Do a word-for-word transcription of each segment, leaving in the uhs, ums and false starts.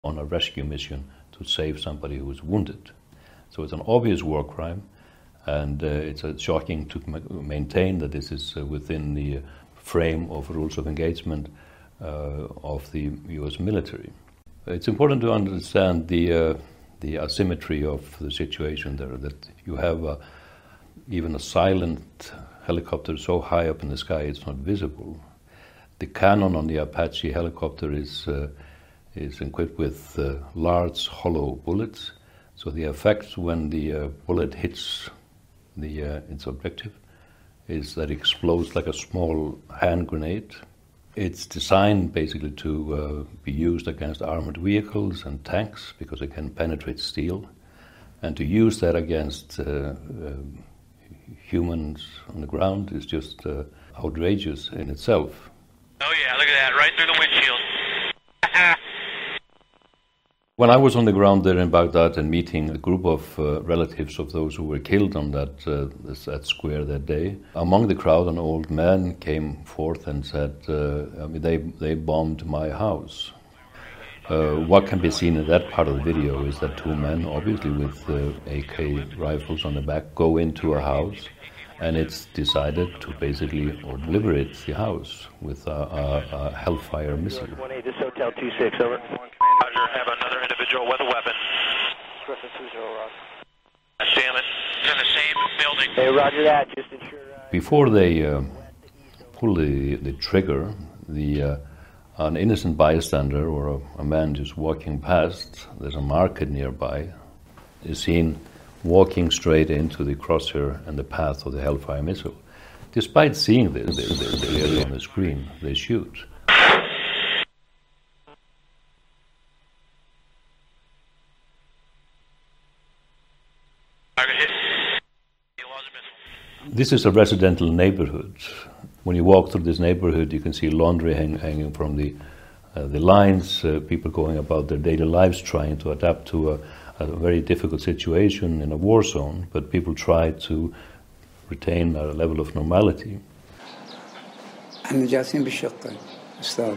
on a rescue mission to save somebody who was wounded. So it's an obvious war crime, and uh, it's uh, shocking to ma- maintain that this is uh, within the uh, frame of rules of engagement uh, of the U S military. It's important to understand the uh, the asymmetry of the situation there, that you have a, even a silent helicopter so high up in the sky it's not visible. The cannon on the Apache helicopter is uh, is equipped with uh, large hollow bullets, so the effect when the uh, bullet hits the uh, its objective is that it explodes like a small hand grenade. It's designed basically to uh, be used against armored vehicles and tanks because it can penetrate steel, and to use that against uh, uh, humans on the ground is just uh, outrageous in itself. Oh yeah, look at that, right through the windshield. When I was on the ground there in Baghdad and meeting a group of uh, relatives of those who were killed on that, uh, this, that square that day, among the crowd an old man came forth and said, uh, I mean, they, they bombed my house. Uh, what can be seen in that part of the video is that two men, obviously with uh, A K rifles on the back, go into a house, and it's decided to basically or liberate the house with a, a, a Hellfire missile. one eight, this Hotel two six, over. Roger, have another individual with a weapon. Griffin two zero, Roger. Damn it, it's in the same building. Hey, roger that, just ensure... Uh, Before they uh, pull the, the trigger, the uh, an innocent bystander or a, a man just walking past, there's a market nearby, is seen walking straight into the crosshair and the path of the Hellfire missile. Despite seeing this clearly on the screen, they shoot. This is a residential neighborhood. When you walk through this neighborhood, you can see laundry hang, hanging from the uh, the lines, uh, people going about their daily lives trying to adapt to a, a very difficult situation in a war zone, but people try to retain a level of normality. احنا جالسين بالشقة أستاذ،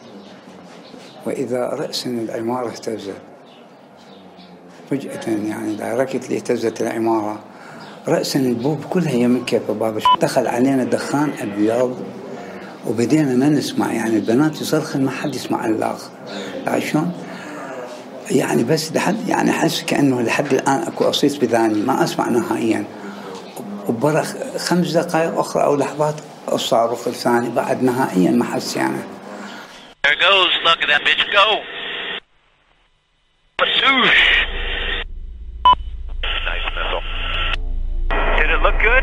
وإذا رأسا العمارة اهتزت فجأة، يعني دايركتلي اهتزت العمارة، رأسا البوب كلها يمن كيف باب دخل علينا دخان أبيض، وبدينا ما نسمع، يعني البنات يصرخن ما حد يسمع الآخر، عشان يعني بس لحد يعني حس كأنه لحد الآن أكو أصيص بذاني ما أسمع نهائيا، وبرا خمس دقائق أخرى أو لحظات الصاروخ الثاني بعد نهائيا ما حس يعني. There goes, look at that bitch go. Swoosh. Nice missile. Did it look good?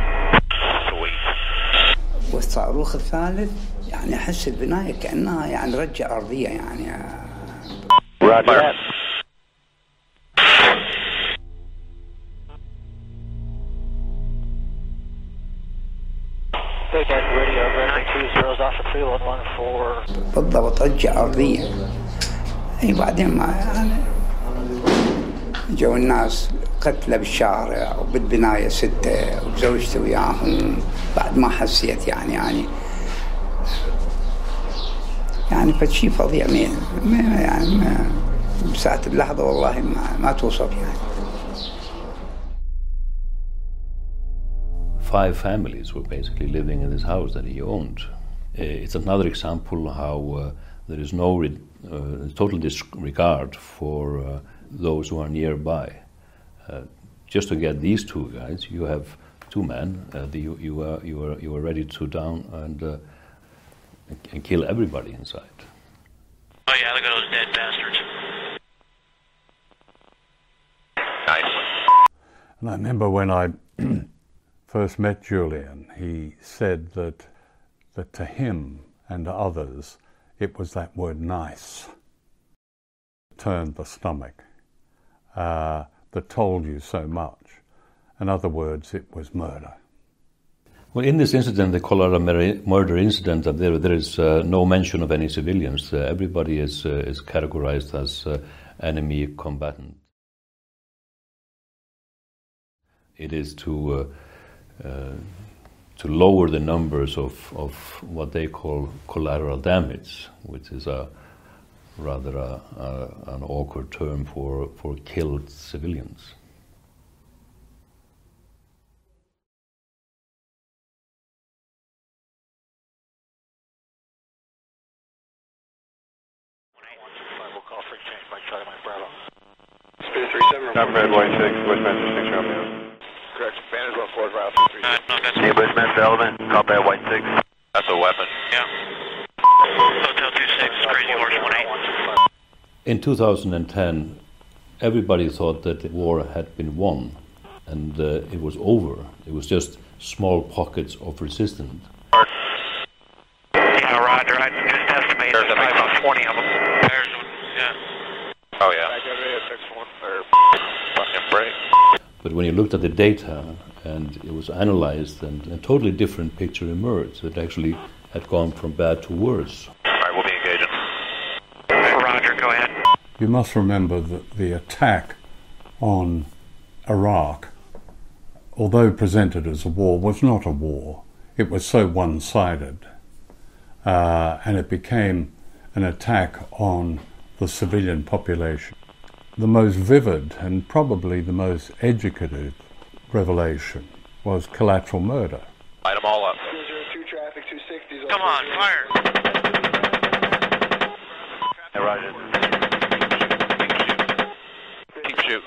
Sweet. والصاروخ الثالث يعني أحس البناية كأنها يعني رجة أرضية يعني. Roger. بالضبط رجة أرضية. أي بعدين ما يعني جو الناس قتلة بالشارع وبالبناية ستة وزوجتي وياهم بعد ما حسيت يعني يعني يعني فشي فظيع ما يعني ما بساعة اللحظة والله ما ما توصف يعني. Five families were basically living in this house that he owned. It's another example how uh, there is no re- uh, total disregard for uh, those who are nearby. Uh, just to get these two guys, you have two men. Uh, the, you you are you are you are ready to down and uh, and kill everybody inside. Oh yeah, look at those dead bastards. Nice. And I remember when I first met Julian, he said that that to him and to others, it was that word nice, turned the stomach, uh, that told you so much. In other words, it was murder. Well, in this incident, they call it a murder incident, that there, there is uh, no mention of any civilians. Uh, everybody is, uh, is categorized as uh, enemy combatant. It is to uh, uh, to lower the numbers of, of what they call collateral damage, which is a, rather a, a, an awkward term for, for killed civilians. We'll call for exchange by Charlie Mike Bravo. Speed three seven. I'm Red White six, Bushmaster six Romeo. Correct. Vandersloot Ford Route three. Uh, no, that's Hey, Bushmaster Element. Call that White six. That's a weapon. Yeah. Hotel two six, Crazy Horse one eight. In two thousand ten, everybody thought that the war had been won and uh, it was over. It was just small pockets of resistance. Yeah, Roger. I just estimated there's about twenty of them. There's, yeah. Oh, yeah. Fucking break. But when you looked at the data and it was analyzed, and a totally different picture emerged. It actually had gone from bad to worse. All right, we'll be engaging. Roger, go ahead. You must remember that the attack on Iraq, although presented as a war, was not a war. It was so one-sided. Uh, and it became an attack on the civilian population. The most vivid and probably the most educative revelation was collateral murder. Light them all up. Come on, fire. Hey, Roger. Keep shooting.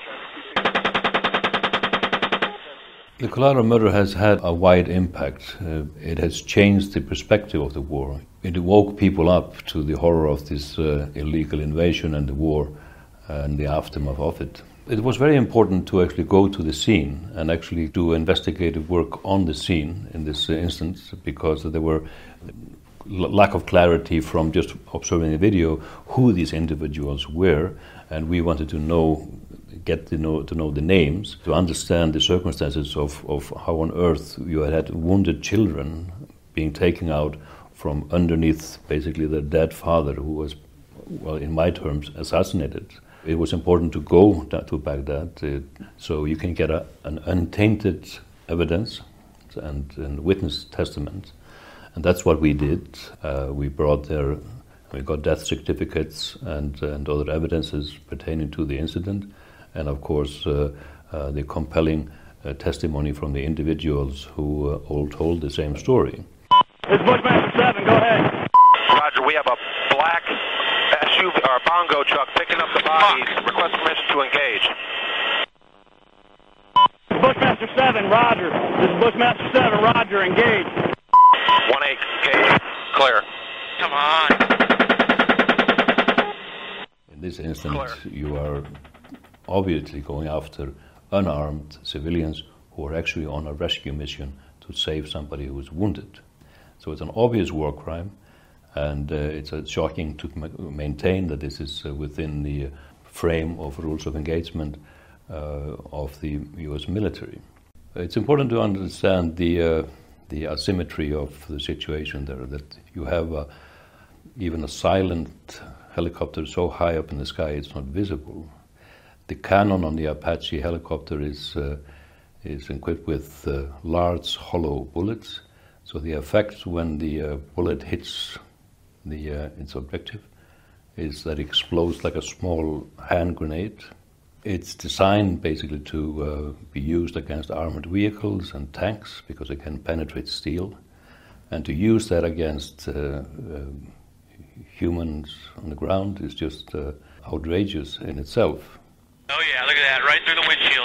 The collateral murder has had a wide impact. Uh, it has changed the perspective of the war. It woke people up to the horror of this uh, illegal invasion and the war and the aftermath of it. It was very important to actually go to the scene and actually do investigative work on the scene in this uh, instance, because there were l- lack of clarity from just observing the video who these individuals were, and we wanted to know, get to know to know the names, to understand the circumstances of, of how on earth you had had wounded children being taken out from underneath basically their dead father, who was, well, in my terms, assassinated. It was important to go to Baghdad uh, so you can get a, an untainted evidence and, and witness testament. And that's what we did. Uh, we brought there, we got death certificates and, and other evidences pertaining to the incident. And of course, uh, uh, the compelling uh, testimony from the individuals who uh, all told the same story. This is Bushmaster seven, go ahead. Roger, we have a black S U V or bongo truck picking up the bodies. Request permission to engage. Bushmaster seven, Roger. This is Bushmaster seven, Roger, engage. one eight, engage. Clear. Come on. In this instance, you are obviously going after unarmed civilians who are actually on a rescue mission to save somebody who is wounded. So it's an obvious war crime, and uh, it's uh, shocking to ma- maintain that this is uh, within the uh, frame of rules of engagement uh, of the U S military. It's important to understand the uh, the asymmetry of the situation there, that you have uh, even a silent helicopter so high up in the sky it's not visible. The cannon on the Apache helicopter is uh, is equipped with uh, large hollow bullets, so the effect when the uh, bullet hits the uh, its objective is that it explodes like a small hand grenade. It's designed basically to uh, be used against armored vehicles and tanks because it can penetrate steel, and to use that against uh, uh, humans on the ground is just uh, outrageous in itself. Oh yeah, look at that, right through the windshield.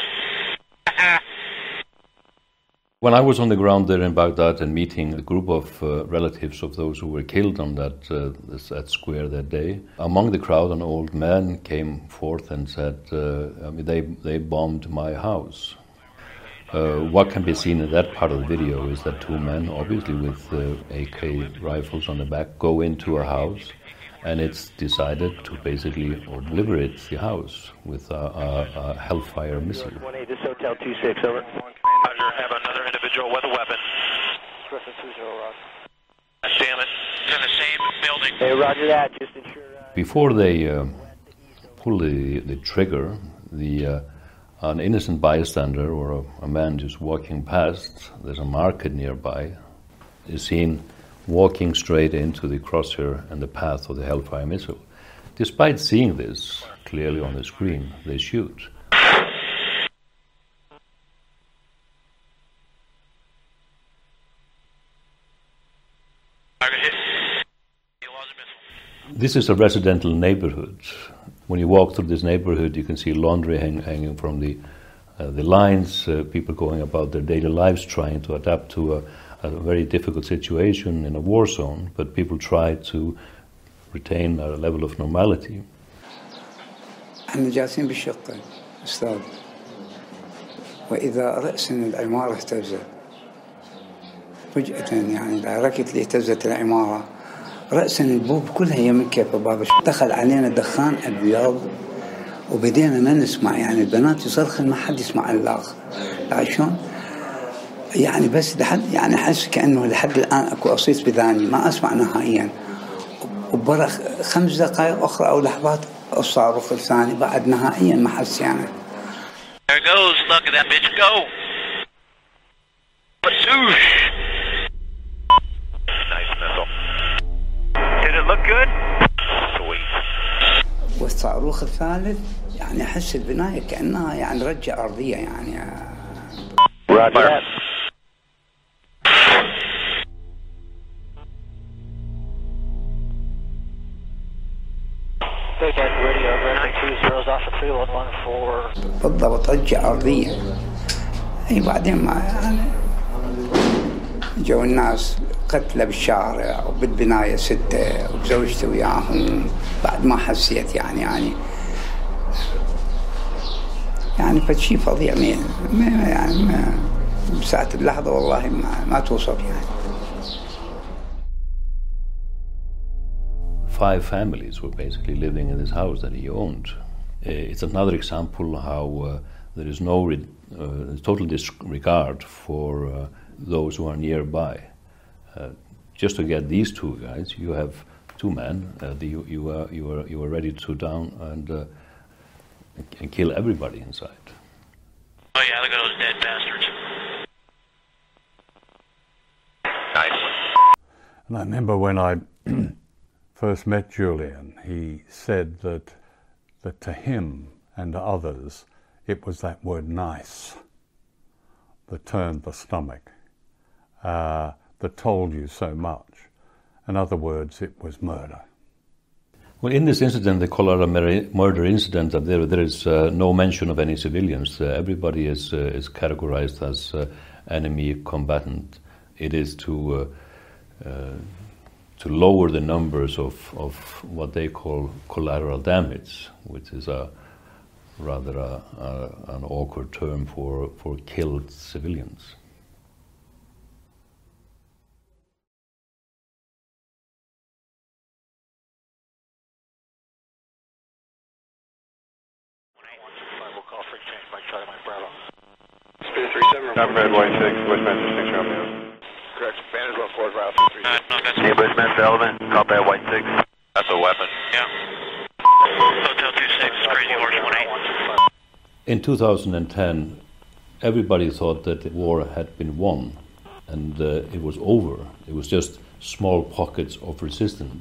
When I was on the ground there in Baghdad and meeting a group of uh, relatives of those who were killed on that, uh, this, that square that day, among the crowd an old man came forth and said, uh, I mean, they, they bombed my house. Uh, what can be seen in that part of the video is that two men, obviously with uh, A K rifles on the back, go into a house, and it's decided to basically obliterate the house with a, a, a Hellfire missile. one eight, this is Hotel two six, over. Roger, have another individual with a weapon. Griffin two zero, Roger. Damn it. It's in the same building. Hey, Roger that, just ensure... Uh, Before they uh, pull the, the trigger, the uh, an innocent bystander or a, a man just walking past, there's a market nearby, is seen walking straight into the crosshair and the path of the Hellfire missile. Despite seeing this clearly on the screen, they shoot. This is a residential neighborhood. When you walk through this neighborhood, you can see laundry hang, hanging from the uh, the lines, uh, people going about their daily lives trying to adapt to a, a very difficult situation in a war zone, but people try to retain a level of normality. احنا جالسين بالشقة أستاذ، وإذا رأسنا العمارة اهتزت فجأة، يعني دايركتلي اهتزت العمارة، رأسنا البوب كلها يمن كيف باب دخل علينا دخان أبيض، وبدينا ما نسمع، يعني البنات يصرخن ما حد يسمع الآخر، عشان يعني بس لحد يعني أحس كأنه لحد الآن أكو أصيص بذاني ما أسمع نهائيا، وبرا خمس دقائق أخرى أو لحظات الصاروخ الثاني بعد نهائيا ما حس يعني. There goes, look at that bitch go. Bazoosh. Nice missile. Did it look good? Sweet. والصاروخ الثالث يعني أحس البناية كأنها يعني رجة أرضية يعني. Roger. بالضبط رجة أرضية. أي بعدين ما يعني جو الناس قتلة بالشارع وبالبناية ستة وبزوجتي وياهم بعد ما حسيت يعني يعني يعني فشي فظيع ما يعني ما بساعة اللحظة والله ما ما توصف يعني. Five families were basically living in this house that he owned. It's another example how uh, there is no re- uh, total disregard for uh, those who are nearby. Uh, just to get these two guys, you have two men. Uh, the, you you are you are you are ready to down and uh, and kill everybody inside. Oh yeah, look at those dead bastards. Nice. And I remember when I first met Julian, he said that that to him and to others, it was that word nice that turned the stomach, uh, that told you so much. In other words, it was murder. Well, in this incident, the Kolara murder incident, uh, there there is uh, no mention of any civilians. Uh, everybody is uh, is categorized as uh, enemy combatant. It is to uh, uh, to lower the numbers of, of what they call collateral damage, which is a rather a, a, an awkward term for, for killed civilians. Speed three seven. I'm Red White six, Westminster six Romeo. Correct. Vanderbilt Ford Route three three. Uh, no, that's Hey, Bushmaster Element. Copy that White six. That's a weapon. yeah. Hotel two six, Crazy Horse one eight. In two thousand ten, everybody thought that the war had been won and uh, it was over. It was just small pockets of resistance.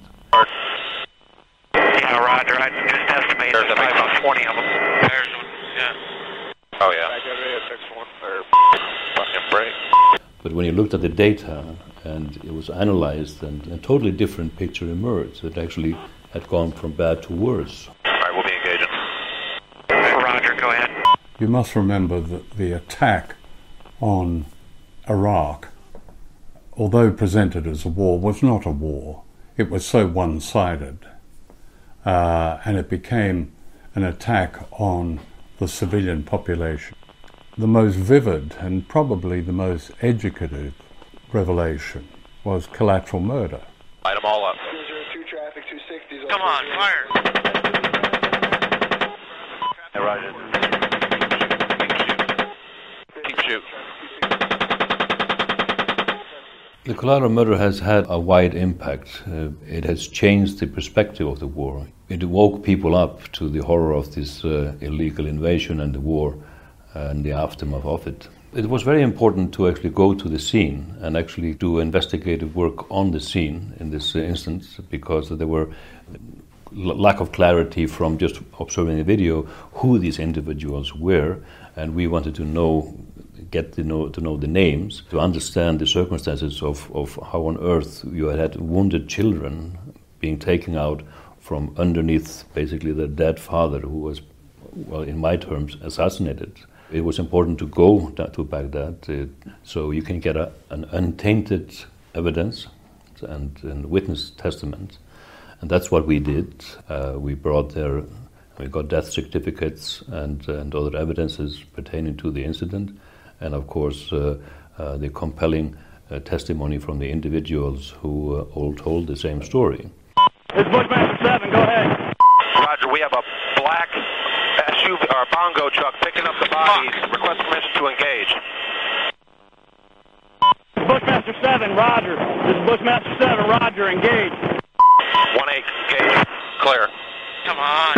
Yeah, Roger. I just estimated There's about twenty of them. There's one, yeah. Oh, yeah. Fucking break. But when you looked at the data and it was analyzed, and a totally different picture emerged. It actually had gone from bad to worse. All right, we'll be engaging. Roger, go ahead. You must remember that the attack on Iraq, although presented as a war, was not a war. It was so one-sided. Uh, and it became an attack on the civilian population. The most vivid and probably the most educative revelation was collateral murder. Light them all up. Come on, fire. Hey, Roger. Keep shooting. The collateral murder has had a wide impact. Uh, it has changed the perspective of the war. It woke people up to the horror of this uh, illegal invasion and the war and the aftermath of it. It was very important to actually go to the scene and actually do investigative work on the scene in this uh, instance, because there were lack of clarity from just observing the video who these individuals were, and we wanted to know, get to know to know the names, to understand the circumstances of, of how on earth you had, had wounded children being taken out from underneath basically their dead father, who was, well, in my terms, assassinated. It was important to go to Baghdad uh, so you can get a, an untainted evidence and, and witness testament. And that's what we did. Uh, we brought there, we got death certificates and, and other evidences pertaining to the incident, and of course uh, uh, the compelling uh, testimony from the individuals who uh, all told the same story. This is Bushmaster seven, go ahead. Roger, we have a black S U V or bongo truck picking up the bodies. Request permission to engage. Bushmaster seven, Roger. This is Bushmaster seven, Roger, engage. one eight, engage. Clear. Come on.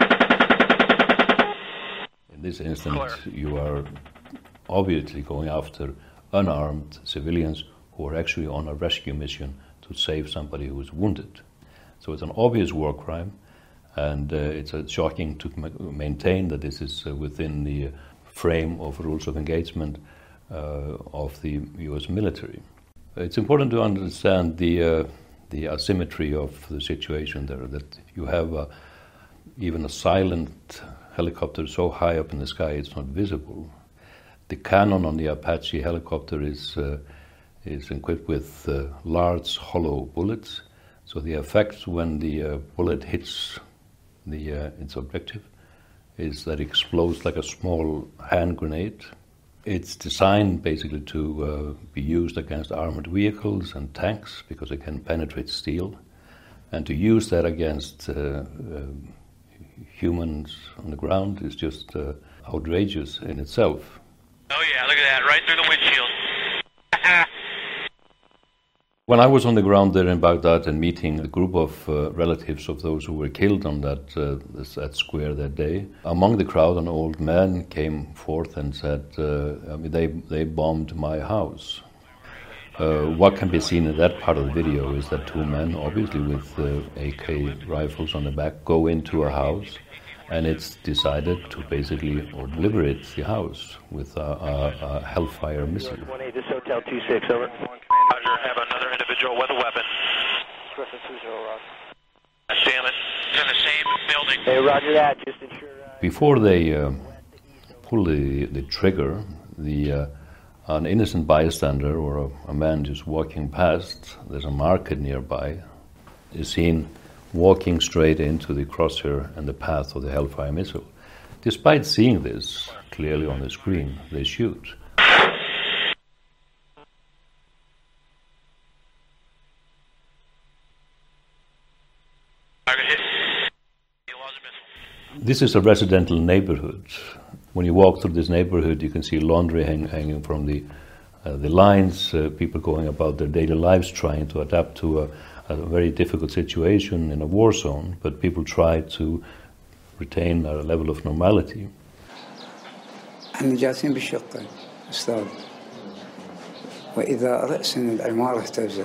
In this instance, you are obviously going after unarmed civilians who are actually on a rescue mission to save somebody who is wounded. So it's an obvious war crime, and uh, it's uh, shocking to ma- maintain that this is uh, within the uh, frame of rules of engagement uh, of the U S military. It's important to understand the uh, the asymmetry of the situation there, that you have uh, even a silent helicopter so high up in the sky it's not visible. The cannon on the Apache helicopter is, uh, is equipped with uh, large hollow bullets, so the effect when the uh, bullet hits the, uh, its objective is that it explodes like a small hand grenade. It's designed basically to uh, be used against armored vehicles and tanks because it can penetrate steel, and to use that against uh, uh, humans on the ground is just uh, outrageous in itself. Oh yeah, look at that, right through the windshield. When I was on the ground there in Baghdad and meeting a group of uh, relatives of those who were killed on that, uh, this, that square that day, among the crowd an old man came forth and said, uh, I mean, they, they bombed my house. Uh, what can be seen in that part of the video is that two men, obviously with uh, A K rifles on the back, go into a house, and it's decided to basically obliterate the house with a, a, a Hellfire missile. one eight, this is Hotel two six, over. Roger, have another individual with a weapon. Griffin two zero, Roger. Damn it. It's in the same building. Hey, Roger that, just ensure... Uh... Before they uh, pull the, the trigger, the uh, an innocent bystander or a, a man just walking past, there's a market nearby, is seen walking straight into the crosshair and the path of the Hellfire missile. Despite seeing this clearly on the screen, they shoot. This is a residential neighborhood. When you walk through this neighborhood, you can see laundry hang, hanging from the uh, the lines, uh, people going about their daily lives trying to adapt to a, a very difficult situation in a war zone, but people try to retain a level of normality. احنا جالسين بالشقة أستاذ، وإذا رأس العمارة اهتزت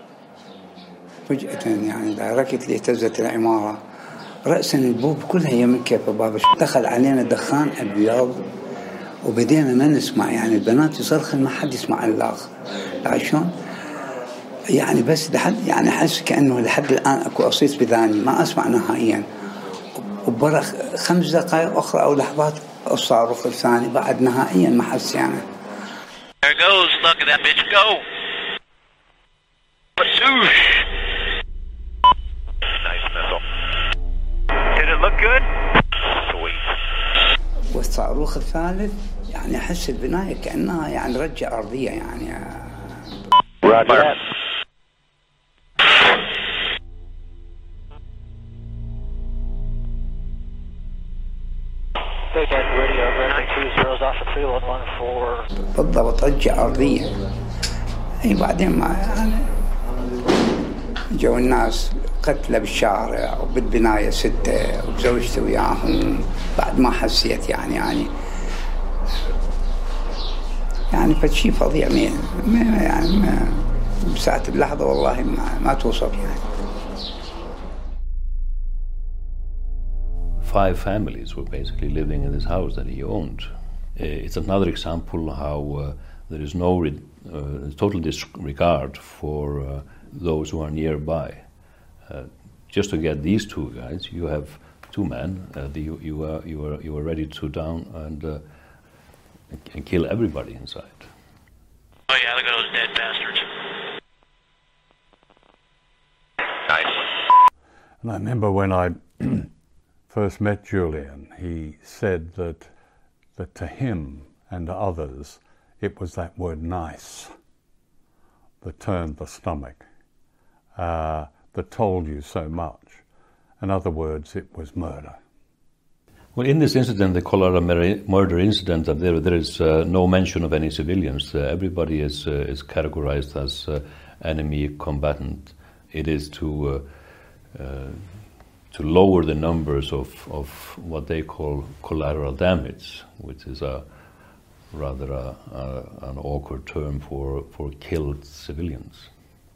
فجأة، يعني دايركتلي اهتزت العمارة، رأس البوب كلها يمن كيف باب دخل علينا دخان أبيض، وبدينا ما نسمع، يعني البنات يصرخن ما حد يسمع الآخر، عشان يعني بس لحد يعني أحس كأنه لحد الآن أكو أصيت بذاني ما أسمع نهائيا، وبرا خمس دقائق أخرى أو لحظات الصاروخ الثاني بعد نهائيا ما حس يعني. There goes, look at that bitch go. Swoosh. Nice missile. Did it look good? Sweet. والصاروخ الثالث يعني أحس البناية كأنها يعني رجة أرضية يعني. Roger. بالضبط رجة أرضية. أي بعدين ما يعني جو الناس قتلة بالشارع وبالبناية ستة وزوجتي وياهم بعد ما حسيت يعني يعني يعني فشي فظيع ما يعني ما بساعة اللحظة والله ما ما توصف يعني. five families were basically living in this house that he owned. It's another example how uh, there is no re- uh, total disregard for uh, those who are nearby. Uh, just to get these two guys, you have two men. Uh, the, you you are you are you are ready to down and uh, and kill everybody inside. Oh yeah, look at those dead bastards. Nice. And I remember when I first met Julian, he said that that to him and to others, it was that word nice that turned the stomach, uh, that told you so much. In other words, it was murder. Well, in this incident, the Kolara murder incident, there there is uh, no mention of any civilians. Uh, everybody is uh, is categorized as uh, enemy combatant. It is to uh, uh, to lower the numbers of, of what they call collateral damage, which is a rather a, a, an awkward term for, for killed civilians.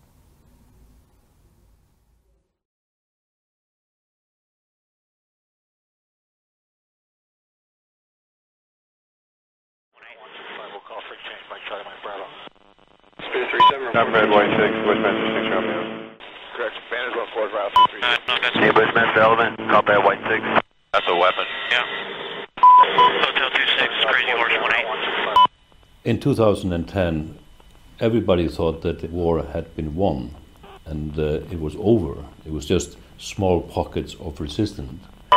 Speed three seven. I'm Red White six, Bushmaster six Romeo. Correct. Vanderbilt Ford Route three three. Uh, no, that's Hey, Bushmaster Element, copy White six. That's a weapon. yeah. Hotel two six, Crazy Horse one eight. In two thousand ten, everybody thought that the war had been won, and uh, it was over. It was just small pockets of resistance.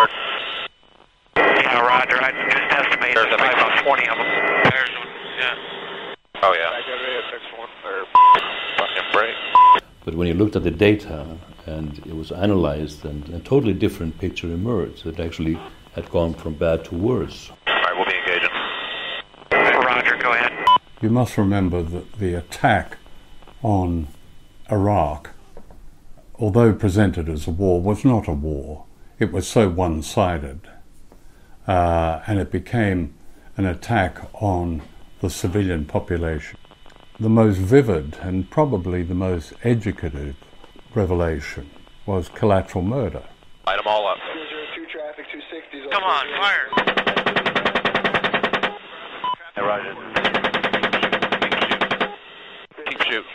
Yeah, Roger. I just estimated There's about twenty of them. There's one, yeah. Oh, yeah. I got it at six one. Or fucking break. But when you looked at the data and it was analyzed, and a totally different picture emerged. It actually had gone from bad to worse. All right, we'll be engaging. Roger, go ahead. You must remember that the attack on Iraq, although presented as a war, was not a war. It was so one-sided. Uh, and it became an attack on the civilian population. The most vivid and probably the most educative revelation was collateral murder. Light them all up. zero two traffic, two sixty. Come on, fire. Hey, Roger. Keep shooting.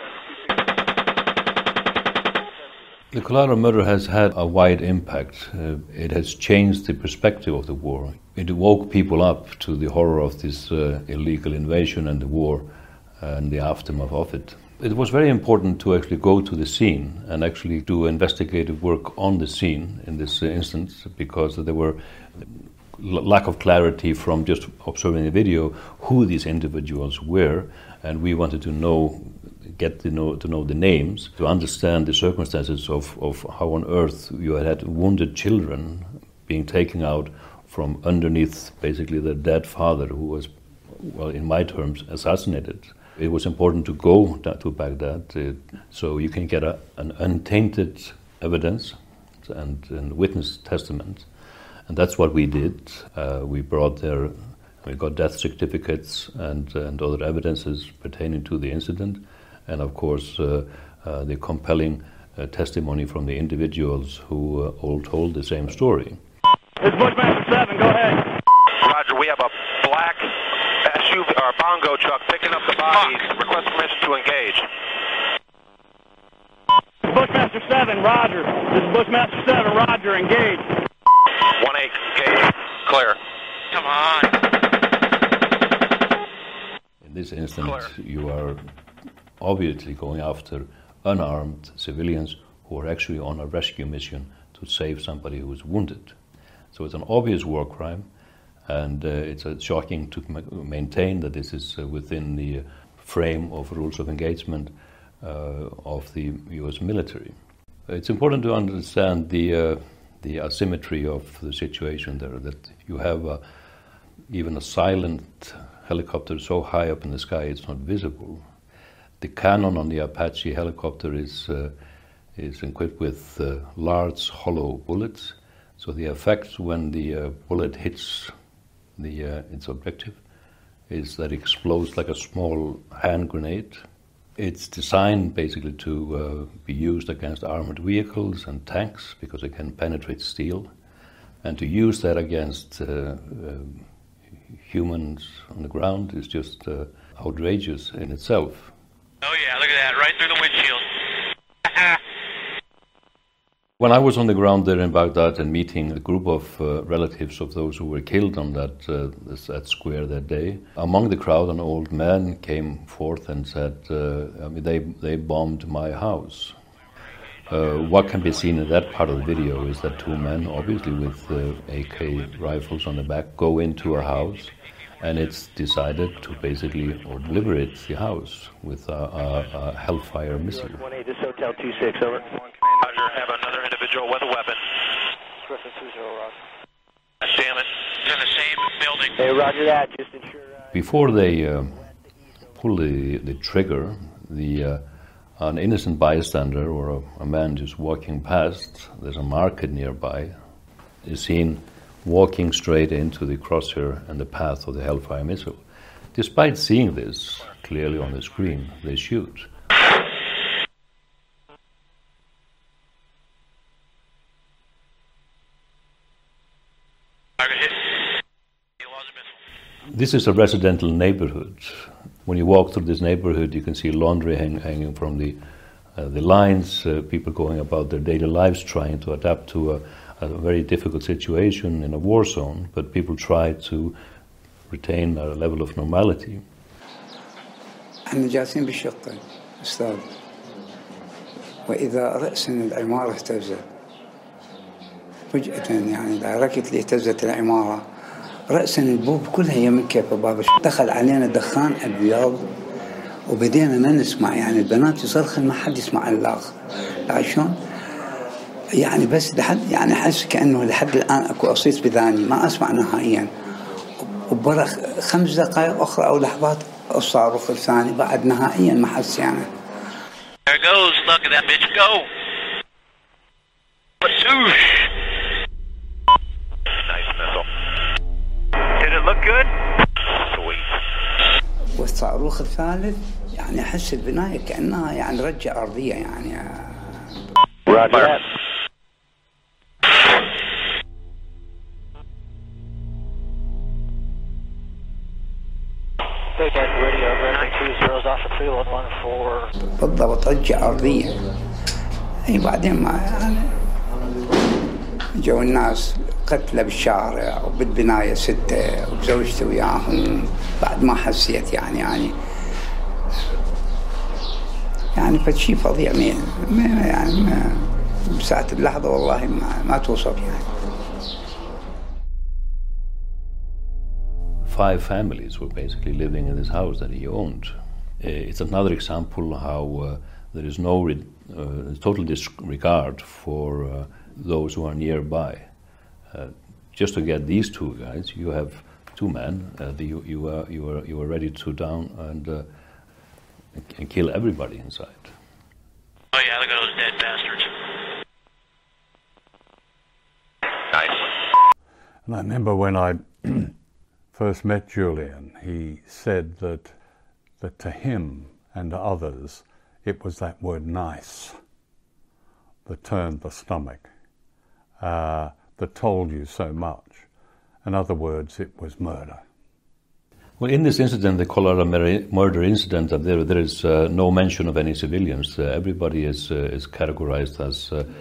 The Kolara murder has had a wide impact. Uh, it has changed the perspective of the war. It woke people up to the horror of this uh, illegal invasion and the war and the aftermath of it. It was very important to actually go to the scene and actually do investigative work on the scene in this uh, instance, because there were l- lack of clarity from just observing the video who these individuals were, and we wanted to know, get to know, to know the names, to understand the circumstances of, of how on earth you had had wounded children being taken out from underneath basically their dead father, who was, well, in my terms, assassinated. It was important to go to Baghdad uh, so you can get a, an untainted evidence and, and witness testament. And that's what we did. Uh, we brought there, we got death certificates and, and other evidences pertaining to the incident. And of course, uh, uh, the compelling uh, testimony from the individuals who uh, all told the same story. This is Bushmaster seven, go ahead. Roger, we have a black S U V or bongo truck picking up the bodies. Request permission to engage. Bushmaster seven, Roger. This is Bushmaster seven, Roger, engage. one eight, engage. Clear. Come on. In this instance, Clear. you are obviously going after unarmed civilians who are actually on a rescue mission to save somebody who is wounded. So it's an obvious war crime, and uh, it's uh, shocking to ma- maintain that this is uh, within the uh, frame of rules of engagement uh, of the U S military. It's important to understand the uh, the asymmetry of the situation there, that you have uh, even a silent helicopter so high up in the sky it's not visible. The cannon on the Apache helicopter is uh, is equipped with uh, large hollow bullets, so the effect when the uh, bullet hits the uh, its objective is that it explodes like a small hand grenade. It's designed basically to uh, be used against armored vehicles and tanks because it can penetrate steel. And to use that against uh, uh, humans on the ground is just uh, outrageous in itself. Oh yeah, look at that, right through the windshield. When I was on the ground there in Baghdad and meeting a group of uh, relatives of those who were killed on that, uh, this, that square that day, among the crowd an old man came forth and said, uh, I mean, they, they bombed my house. Uh, what can be seen in that part of the video is that two men, obviously with uh, A K rifles on the back, go into a house, and it's decided to basically obliterate the house with a, a, a Hellfire missile. one eight, this is Hotel two six, over. Roger, have another individual with a weapon. Griffin two zero, Roger. Damn it, it's in the same building. Hey, roger that, just ensure... Uh... Before they uh, pull the, the trigger, the uh, an innocent bystander or a, a man just walking past, there's a market nearby, is seen walking straight into the crosshair and the path of the Hellfire missile. Despite seeing this clearly on the screen, they shoot. This is a residential neighborhood. When you walk through this neighborhood, you can see laundry hang, hanging from the uh, the lines, uh, people going about their daily lives trying to adapt to a, a very difficult situation in a war zone, but people try to retain a level of normality. احنا جالسين بالشقة أستاذ، وإذا رأس العمارة اهتزت فجأة، يعني دايركتلي اهتزت العمارة، رأسا البوب كلها يمن كيف بابا دخل علينا دخان أبيض، وبدينا ما نسمع، يعني البنات يصرخن ما حد يسمع الآخر، عشان يعني بس لحد يعني أحس كأنه لحد الآن أكو أصيص بذاني ما أسمع نهائيا، وبرا خمس دقائق أخرى أو لحظات الصاروخ الثاني بعد نهائيا ما حس يعني. There goes, look at that bitch go. Batoosh. Nice missile. Did it look good? Sweet. والصاروخ الثالث يعني أحس البناية كأنها يعني رجة أرضية يعني. Roger. بالضبط رجة أرضية. أي بعدين ما يعني جو الناس قتلة بالشارع وبالبناية ستة وزوجتي وياهم بعد ما حسيت يعني يعني يعني فشي فظيع ما يعني ما بساعة اللحظة والله ما ما توصف يعني. Five families were basically living in this house that he owned. It's another example how uh, there is no re- uh, total disregard for uh, those who are nearby. Uh, just to get these two guys, you have two men. Uh, the, you you are you are you are ready to down and uh, and kill everybody inside. Oh yeah, look at those dead bastards. Nice. And I remember when I first met Julian, he said that that to him and to others, it was that word nice that turned the stomach, uh, that told you so much. In other words, it was murder. Well, in this incident, the Colorado murder incident, uh, there there is uh, no mention of any civilians. Uh, everybody is uh, is categorized as uh,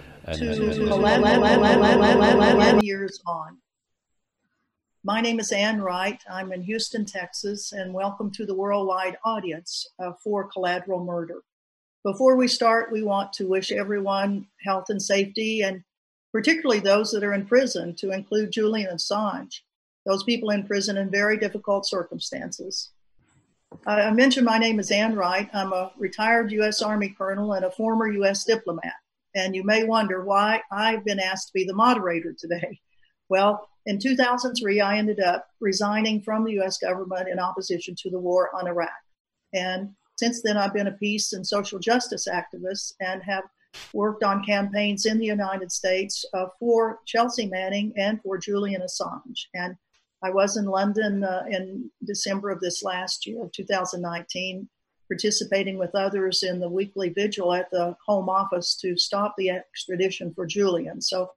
eleven years on. My name is Ann Wright. I'm in Houston, Texas, and welcome to the worldwide audience uh, for Collateral Murder. Before we start, we want to wish everyone health and safety, and particularly those that are in prison, to include Julian Assange, those people in prison in very difficult circumstances. Uh, I mentioned my name is Ann Wright. I'm a retired U S Army colonel and a former U S diplomat. And you may wonder why I've been asked to be the moderator today. Well, in two thousand three, I ended up resigning from the U S government in opposition to the war on Iraq. And since then, I've been a peace and social justice activist and have worked on campaigns in the United States uh, for Chelsea Manning and for Julian Assange. And I was in London uh, in December of this last year, of two thousand nineteen, participating with others in the weekly vigil at the Home Office to stop the extradition for Julian. So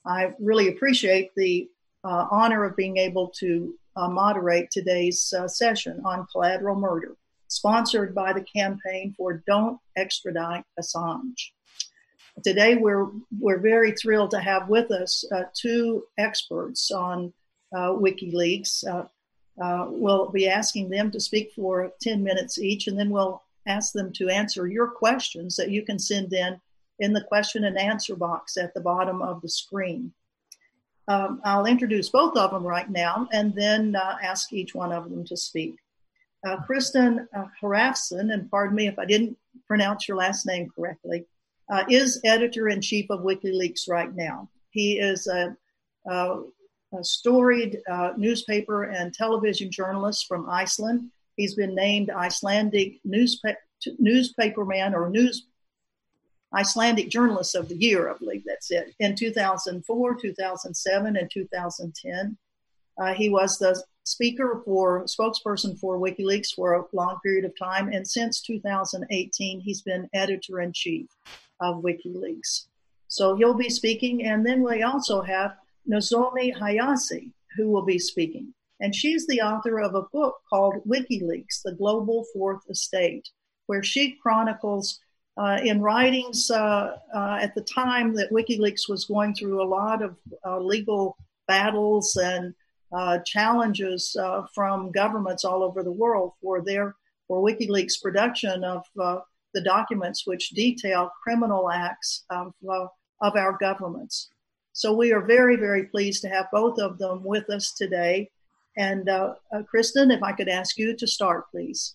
I really appreciate the uh, honor of being able to uh, moderate today's uh, session on collateral murder, sponsored by the Campaign for Don't Extradite Assange. Today, we're we're very thrilled to have with us uh, two experts on uh, WikiLeaks. Uh, uh, we'll be asking them to speak for ten minutes each, and then we'll ask them to answer your questions that you can send in in the question and answer box at the bottom of the screen. Um, I'll introduce both of them right now, and then uh, ask each one of them to speak. Uh, Kristen uh, Hrafnsson, and pardon me if I didn't pronounce your last name correctly, Uh, is editor-in-chief of WikiLeaks right now. He is a, a, a storied uh, newspaper and television journalist from Iceland. He's been named Icelandic newspa- newspaperman or news Icelandic Journalist of the Year, I believe that's it, in two thousand four, two thousand seven, and two thousand ten. Uh, he was the speaker for spokesperson for WikiLeaks for a long period of time, and since two thousand eighteen, he's been editor-in-chief of WikiLeaks. So he'll be speaking, and then we also have Nozomi Hayase, who will be speaking. And she's the author of a book called WikiLeaks, The Global Fourth Estate, where she chronicles uh, in writings uh, uh, at the time that WikiLeaks was going through a lot of uh, legal battles and uh, challenges uh, from governments all over the world for their for WikiLeaks production of uh, the documents which detail criminal acts of, uh, of our governments. So we are very, very pleased to have both of them with us today. And uh, uh, Kristen, if I could ask you to start, please.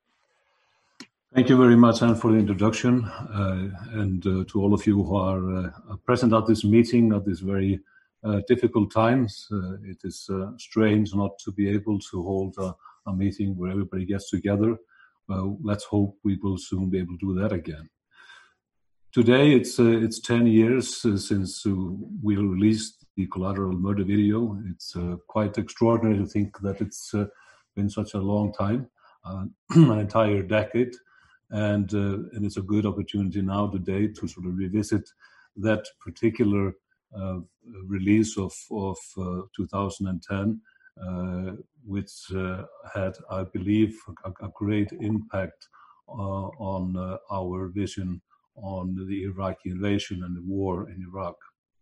Thank you very much, Anne, for the introduction, uh, and uh, to all of you who are uh, present at this meeting at these very uh, difficult times. Uh, it is uh, strange not to be able to hold a, a meeting where everybody gets together. Well, let's hope we will soon be able to do that again. Today, it's uh, it's ten years uh, since uh, we released the Collateral Murder video. It's uh, quite extraordinary to think that it's uh, been such a long time, uh, an entire decade, and uh, and it's a good opportunity now today to sort of revisit that particular uh, release of of uh, two thousand ten. Uh, which uh, had, I believe, a, a great impact uh, on uh, our vision on the Iraqi invasion and the war in Iraq.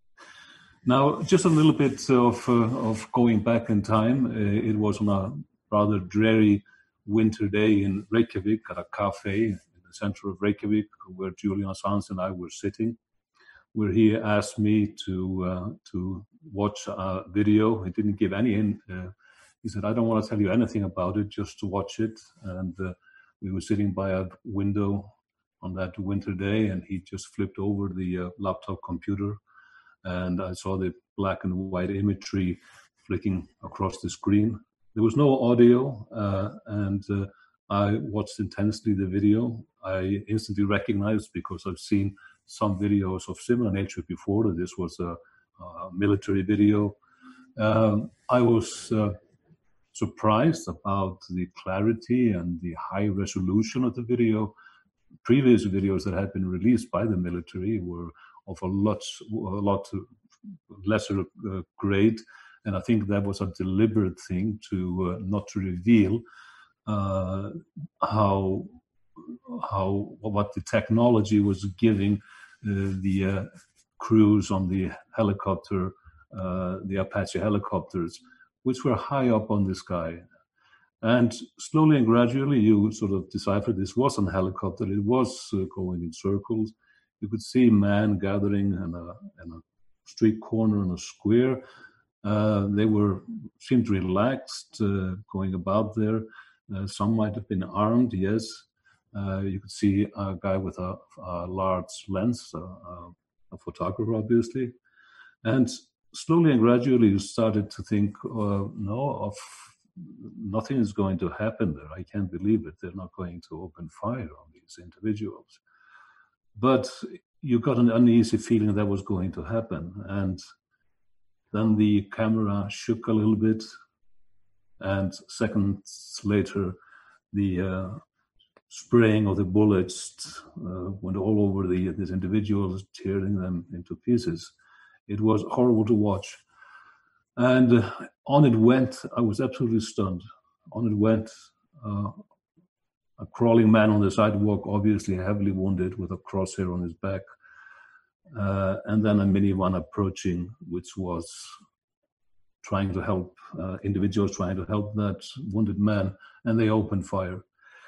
Now, just a little bit of, uh, of going back in time. Uh, it was on a rather dreary winter day in Reykjavik at a cafe in the center of Reykjavik, where Julian Assange and I were sitting, where he asked me to uh, to watch a video. He didn't give any in. Uh, he said, "I don't want to tell you anything about it, just to watch it." And uh, we were sitting by a window on that winter day, and he just flipped over the uh, laptop computer, and I saw the black and white imagery flicking across the screen. There was no audio, uh, and uh, I watched intensely the video. I instantly recognized, because I've seen some videos of similar nature before, that this was a, a military video. Um, I was uh, surprised about the clarity and the high resolution of the video. Previous videos that had been released by the military were of a lot, a lot lesser uh, grade, and I think that was a deliberate thing to uh, not to reveal uh, how how what the technology was giving uh, the uh, crews on the helicopter, uh, the Apache helicopters, which were high up on the sky. And slowly and gradually, you sort of deciphered this wasn't a helicopter. It was uh, going in circles. You could see men gathering in a, in a street corner in a square. Uh, they were seemed relaxed, uh, going about there. Uh, some might have been armed, yes. Uh, you could see a guy with a, a large lens, a, a, a photographer, obviously. And slowly and gradually, you started to think, uh, no, of nothing is going to happen there. I can't believe it. They're not going to open fire on these individuals. But you got an uneasy feeling that was going to happen. And then the camera shook a little bit. And seconds later, the uh, spraying of the bullets uh, went all over the, these individuals, tearing them into pieces. It was horrible to watch. And uh, on it went. I was absolutely stunned. On it went. Uh, a crawling man on the sidewalk, obviously heavily wounded with a crosshair on his back. Uh, and then a minivan approaching, which was trying to help, uh, individuals trying to help that wounded man, and they opened fire.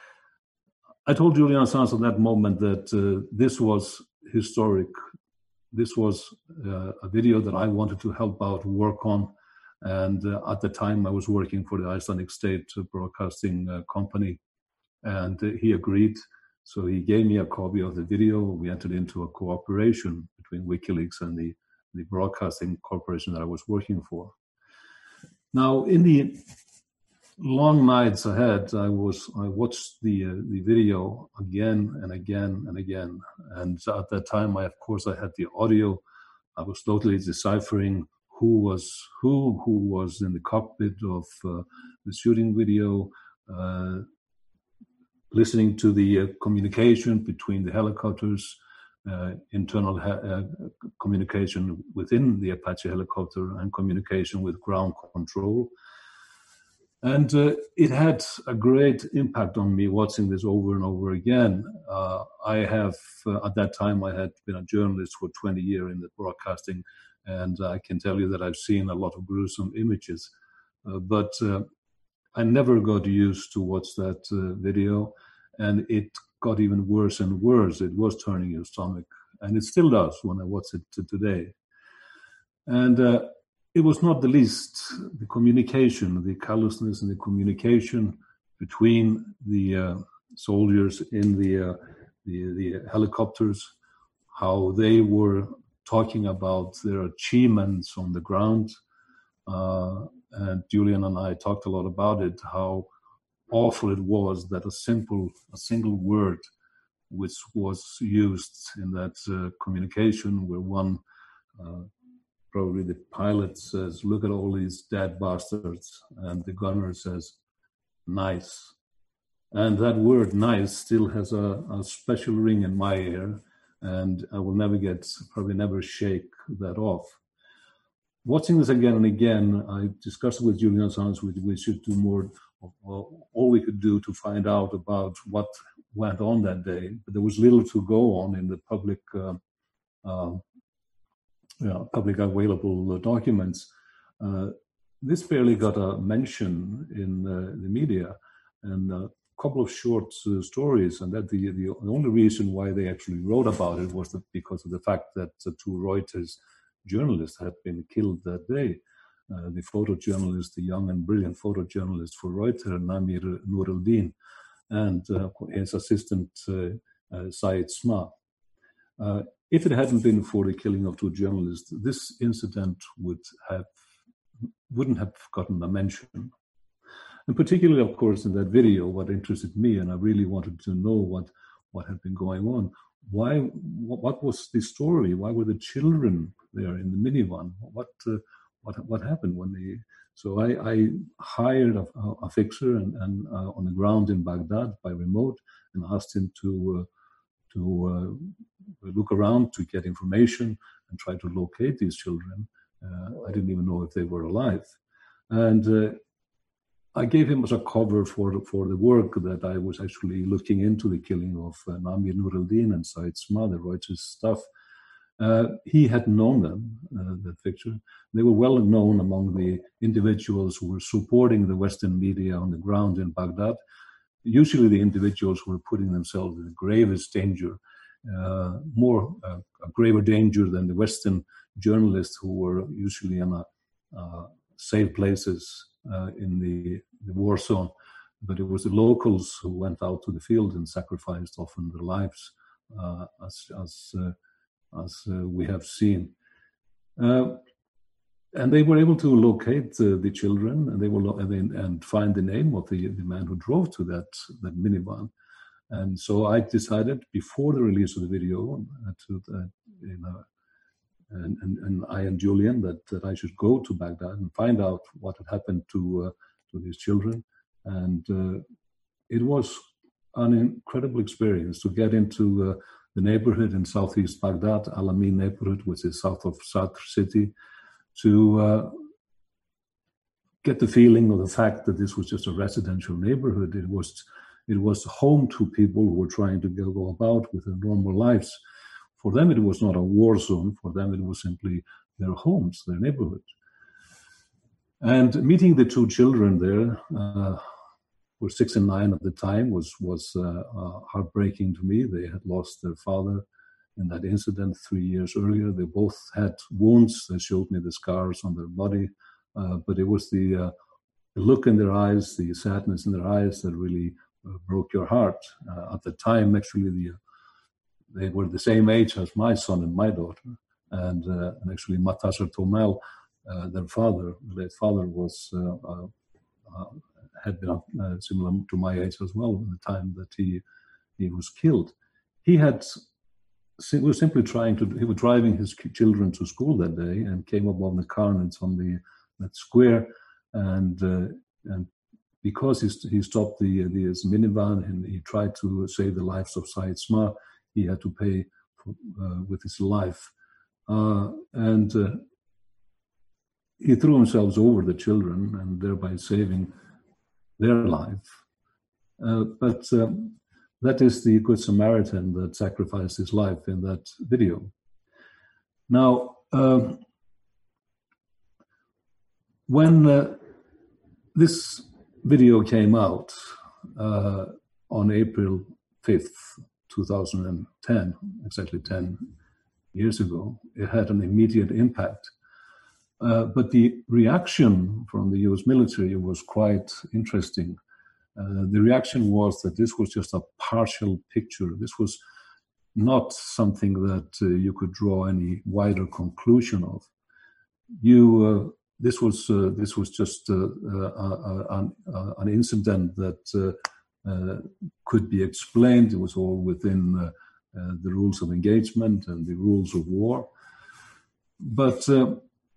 I told Julian Assange at that moment that uh, this was historic. This was uh, a video that I wanted to help out, work on. And uh, at the time I was working for the Icelandic State Broadcasting uh, Company, and uh, he agreed. So he gave me a copy of the video. We entered into a cooperation between WikiLeaks and the, the broadcasting corporation that I was working for. Now, in the long nights ahead, I was I watched the uh, the video again and again and again. And at that time, I of course I had the audio. I was totally deciphering who was who, who was in the cockpit of uh, the shooting video. Uh, listening to the uh, communication between the helicopters, uh, internal ha- uh, communication within the Apache helicopter, and communication with ground control. And uh, it had a great impact on me watching this over and over again. Uh, I have, uh, at that time, I had been a journalist for twenty years in the broadcasting, and I can tell you that I've seen a lot of gruesome images. Uh, but uh, I never got used to watch that uh, video, and it got even worse and worse. It was turning your stomach, and it still does when I watch it today. And uh, it was not the least the communication, the callousness in the communication between the uh, soldiers in the, uh, the the helicopters, how they were talking about their achievements on the ground. Uh, and Julian and I talked a lot about it, how awful it was that a simple, a single word which was used in that uh, communication, where one, uh, probably the pilot says, "Look at all these dead bastards," and the gunner says, "Nice." And that word "nice" still has a, a special ring in my ear, and I will never get, probably never shake that off. Watching this again and again, I discussed with Julian Assange, we, we should do more, all we could do to find out about what went on that day. But there was little to go on in the public, uh, uh, you know, public available documents. Uh, this barely got a mention in uh, the media, and a couple of short uh, stories, and that the, the only reason why they actually wrote about it was that because of the fact that uh, two Reuters journalists had been killed that day. Uh, the photojournalist, the young and brilliant photojournalist for Reuters, Namir Nur-al-Din, and uh, his assistant, uh, uh, Said Sma. Uh, if it hadn't been for the killing of two journalists, this incident would have, wouldn't have gotten a mention. And particularly, of course, in that video, what interested me, and I really wanted to know what, what had been going on. Why? What was the story? Why were the children there in the minivan? What uh, what what happened when they? So I, I hired a, a fixer and, and uh, on the ground in Baghdad by remote, and asked him to uh, to uh, look around to get information and try to locate these children. Uh, I didn't even know if they were alive, and uh, I gave him as a cover for the, for the work that I was actually looking into the killing of uh, Namir Nur-al-Din and Said Sma, the Reuters staff. Uh, he had known them, uh, that fixture. They were well known among the individuals who were supporting the Western media on the ground in Baghdad. Usually the individuals who were putting themselves in the gravest danger, uh, more uh, a graver danger than the Western journalists who were usually in a, uh, safe places uh, in the, the war zone. But it was the locals who went out to the field and sacrificed often their lives, uh, as, as uh, as uh, we have seen. Uh, and they were able to locate uh, the children, and they were lo- and, and find the name of the, the man who drove to that, that minivan. And so I decided before the release of the video, uh, to, uh, you know, and, and, and I and Julian, that, that I should go to Baghdad and find out what had happened to, uh, to these children. And uh, it was an incredible experience to get into uh, the neighborhood in southeast Baghdad, Al Amin neighborhood, which is south of Sadr city, to uh, get the feeling of the fact that this was just a residential neighborhood. It was it was home to people who were trying to go about with their normal lives. For them, it was not a war zone. For them, it was simply their homes, their neighborhood. And meeting the two children there, uh, who were six and nine at the time, was was uh, uh, heartbreaking to me. They had lost their father in that incident three years earlier. They both had wounds. They showed me the scars on their body, uh, but it was the, uh, the look in their eyes, the sadness in their eyes that really uh, broke your heart. Uh, at the time, actually, the, they were the same age as my son and my daughter, and, uh, and actually Matasar Tomel, uh, their father, the late father, was uh, uh, uh, had been uh, similar to my age as well at the time that he he was killed. He had he was simply trying to. He was driving his children to school that day and came upon the carnage on the that square, and uh, and because he he stopped the the his minivan and he tried to save the lives of Said Sma, he had to pay for, uh, with his life, uh, and uh, he threw himself over the children and thereby saving their life. Uh, but um, that is the Good Samaritan that sacrificed his life in that video. Now, uh, when uh, this video came out uh, on April fifth, two thousand ten, exactly ten years ago, it had an immediate impact. Uh, but the reaction from the U S military was quite interesting. Uh, the reaction was that this was just a partial picture. This was not something that uh, you could draw any wider conclusion of. You, uh, this was uh, this was just uh, uh, uh, uh, an incident that uh, uh, could be explained. It was all within uh, uh, the rules of engagement and the rules of war. But uh,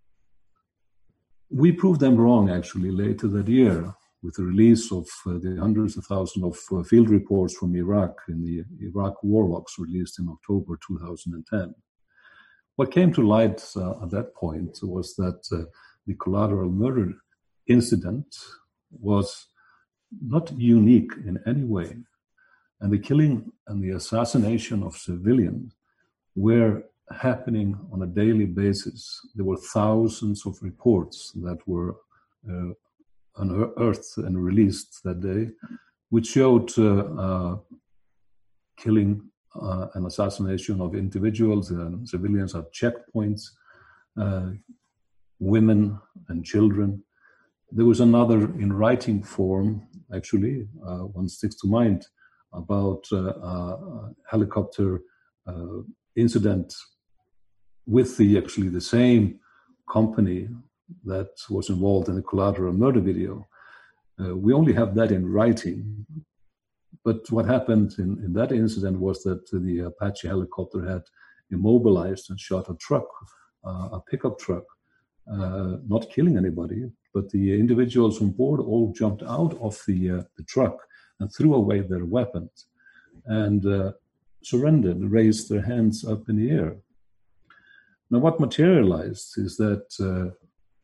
we proved them wrong, actually, later that year with the release of uh, the hundreds of thousands of uh, field reports from Iraq in the Iraq War Logs released in October two thousand ten. What came to light uh, at that point was that uh, the collateral murder incident was not unique in any way. And the killing and the assassination of civilians were happening on a daily basis. There were thousands of reports that were uh, unearthed and released that day, which showed uh, uh, killing uh, and assassination of individuals and civilians at checkpoints, uh, women and children. There was another in writing form, actually, uh, one sticks to mind, about uh, a helicopter uh, incident with the actually the same company that was involved in the collateral murder video. Uh, we only have that in writing. But what happened in, in that incident was that the Apache helicopter had immobilized and shot a truck, uh, a pickup truck, uh, not killing anybody, but the individuals on board all jumped out of the, uh, the truck and threw away their weapons and uh, surrendered, raised their hands up in the air. Now, what materialized is that uh,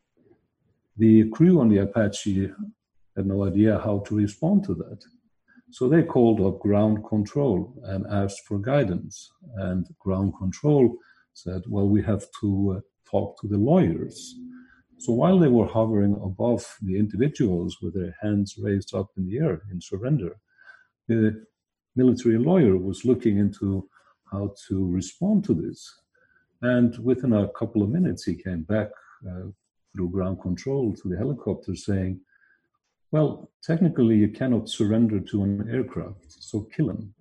the crew on the Apache had no idea how to respond to that. So they called up ground control and asked for guidance. And ground control said, well, we have to uh, talk to the lawyers. So while they were hovering above the individuals with their hands raised up in the air in surrender, the military lawyer was looking into how to respond to this. And within a couple of minutes, he came back uh, through ground control to the helicopter saying, well, technically you cannot surrender to an aircraft, so kill him.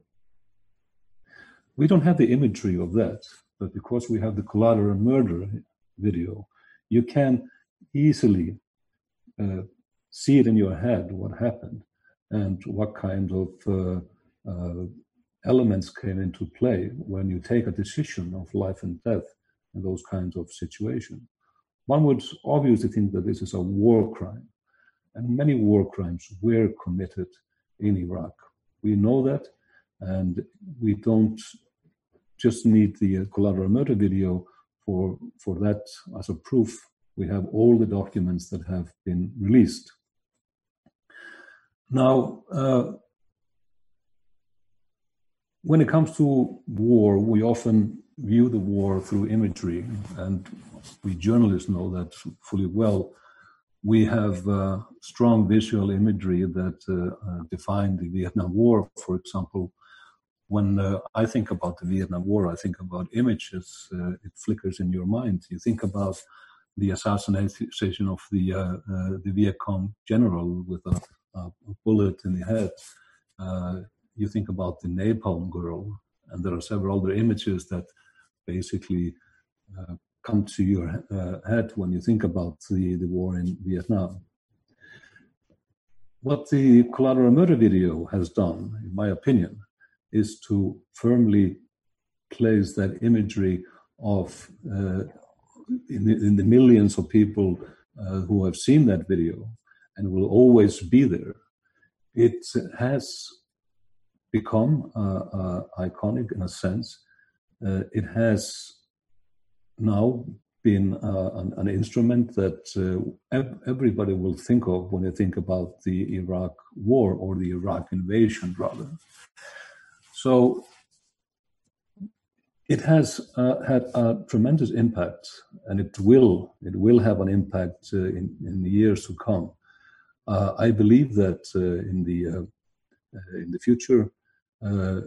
We don't have the imagery of that, but because we have the collateral murder video, you can easily uh, see it in your head what happened and what kind of uh, uh, elements came into play when you take a decision of life and death in those kinds of situations. One would obviously think that this is a war crime, and many war crimes were committed in Iraq. We know that, and we don't just need the uh, collateral murder video for, for that as a proof. We have all the documents that have been released. Now, uh, when it comes to war, we often view the war through imagery, and we journalists know that fully well. We have uh, strong visual imagery that uh, uh, define the Vietnam War. For example, when uh, I think about the Vietnam War, I think about images. Uh, it flickers in your mind. You think about the assassination of the uh, uh, the Viet Cong general with a, a bullet in the head. Uh, you think about the Napalm Girl, and there are several other images that basically uh, come to your uh, head when you think about the, the war in Vietnam. What the collateral murder video has done, in my opinion, is to firmly place that imagery of uh, in, the, in the millions of people uh, who have seen that video and will always be there. It has become uh, uh, iconic in a sense. Uh, it has now been uh, an, an instrument that uh, ev- everybody will think of when they think about the Iraq war or the Iraq invasion, rather. So it has uh, had a tremendous impact, and it will it will have an impact uh, in, in the years to come. Uh, I believe that uh, in the uh, uh, in the future, uh,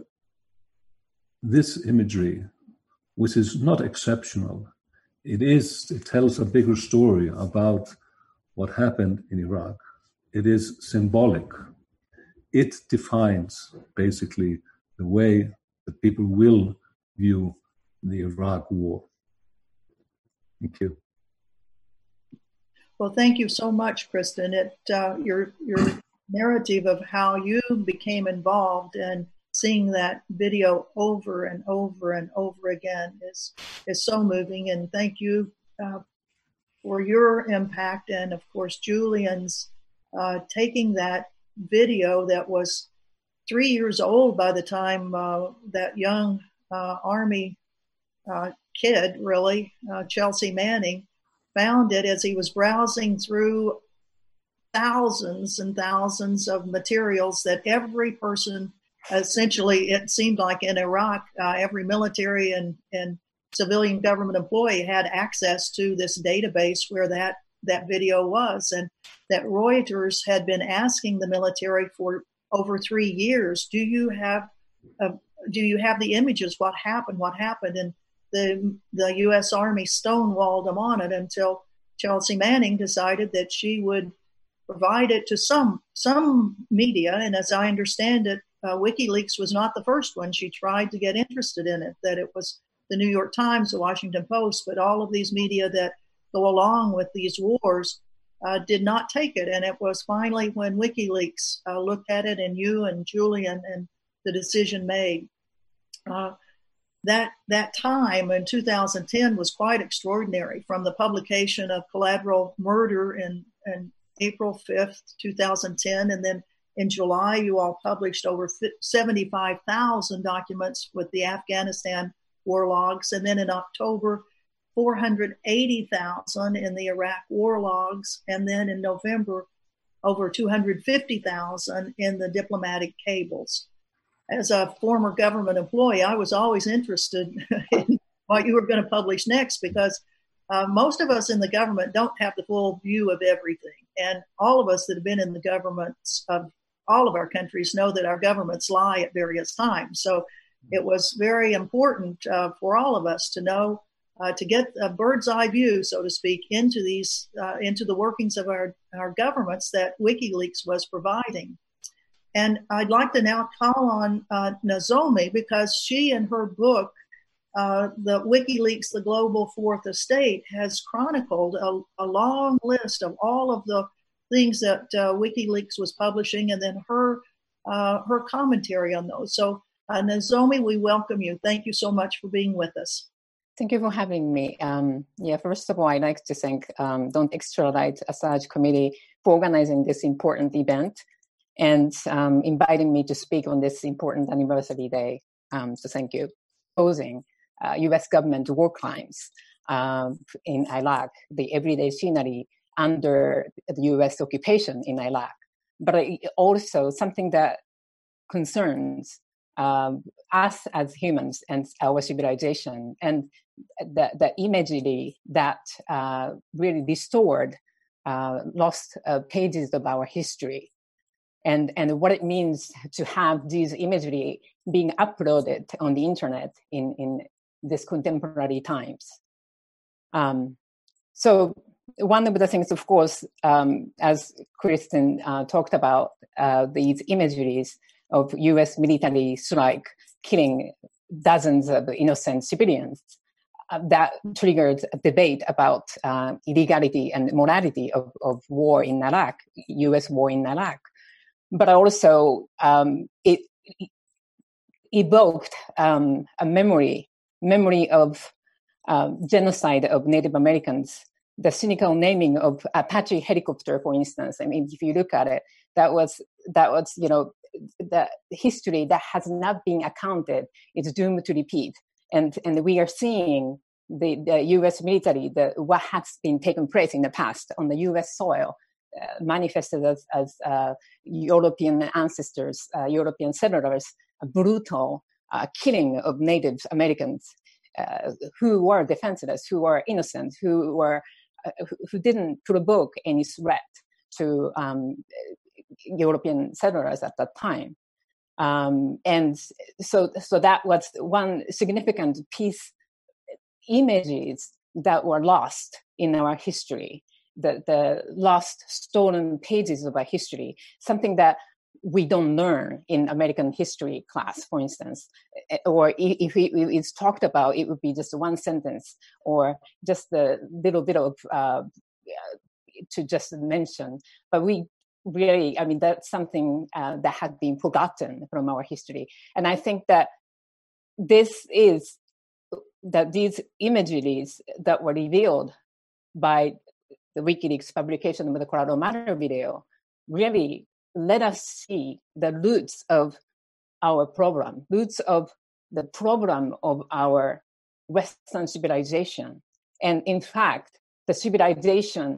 this imagery, which is not exceptional, it is it tells a bigger story about what happened in Iraq. It is symbolic. It defines basically the way that people will view the Iraq war. Thank you. Well, thank you so much, Kristen. It uh, your your narrative of how you became involved and seeing that video over and over and over again is is so moving. And thank you uh, for your impact, and of course Julian's uh, taking that video that was three years old by the time uh, that young uh, Army uh, kid, really, uh, Chelsea Manning, found it as he was browsing through thousands and thousands of materials that every person, essentially, it seemed like in Iraq, uh, every military and, and civilian government employee had access to this database where that, that video was, and that Reuters had been asking the military for over three years, do you have uh, do you have the images? What happened? What happened? And the the U S Army stonewalled them on it until Chelsea Manning decided that she would provide it to some some media. And as I understand it, uh, WikiLeaks was not the first one. She tried to get interested in it, that it was the New York Times, the Washington Post, but all of these media that go along with these wars uh, did not take it. And it was finally when WikiLeaks uh, looked at it, and you and Julian, and the decision made. Uh, that that time in two thousand ten was quite extraordinary, from the publication of Collateral Murder in, in April fifth, two thousand ten, and then in July you all published over seventy-five thousand documents with the Afghanistan war logs, and then in October four hundred eighty thousand in the Iraq war logs, and then in November over two hundred fifty thousand in the diplomatic cables. As a former government employee, I was always interested in what you were going to publish next, because uh, most of us in the government don't have the full view of everything. And all of us that have been in the governments of all of our countries know that our governments lie at various times. So it was very important uh, for all of us to know, uh, to get a bird's eye view, so to speak, into these, uh, into the workings of our, our governments that WikiLeaks was providing. And I'd like to now call on uh, Nozomi, because she, in her book, uh, the WikiLeaks, The Global Fourth Estate, has chronicled a, a long list of all of the things that uh, WikiLeaks was publishing, and then her uh, her commentary on those. So, uh, Nozomi, we welcome you. Thank you so much for being with us. Thank you for having me. Um, yeah, first of all, I'd like to thank um, Don't Extradite Assad Committee for organizing this important event and um, inviting me to speak on this important anniversary day. Um, so thank you. exposing uh, U S government war crimes um, in Iraq, the everyday scenery under the U S occupation in Iraq, but also something that concerns um, us as humans and our civilization, and the, the imagery that uh, really restored uh, lost uh, pages of our history, and, and what it means to have these imagery being uploaded on the internet in, in this contemporary times. Um, so one of the things, of course, um, as Kristen uh, talked about, uh, these imageries of U S military strike killing dozens of innocent civilians, uh, that triggered a debate about uh, illegality and morality of, of war in Iraq, U S war in Iraq. But also um, it, it evoked um, a memory, memory of um, genocide of Native Americans, the cynical naming of Apache helicopter, for instance. I mean, if you look at it, that was, that was, you know, the history that has not been accounted is doomed to repeat. And, and we are seeing the, the U S military, the, what has been taken place in the past on the U S soil, uh, manifested as, as uh, European ancestors, uh, European settlers, a brutal uh, killing of Native Americans uh, who were defenseless, who were innocent, who were uh, who didn't provoke any threat to um, European settlers at that time. Um, and so, so that was one significant piece, images that were lost in our history, the, the lost, stolen pages of our history, something that we don't learn in American history class, for instance, or if it's talked about, it would be just one sentence or just a little bit of, uh, to just mention, but we really, I mean, that's something uh, that had been forgotten from our history. And I think that this is, that these imageries that were revealed by the WikiLeaks publication of the Colorado Matter video really let us see the roots of our problem, roots of the problem of our Western civilization. And in fact, the civilization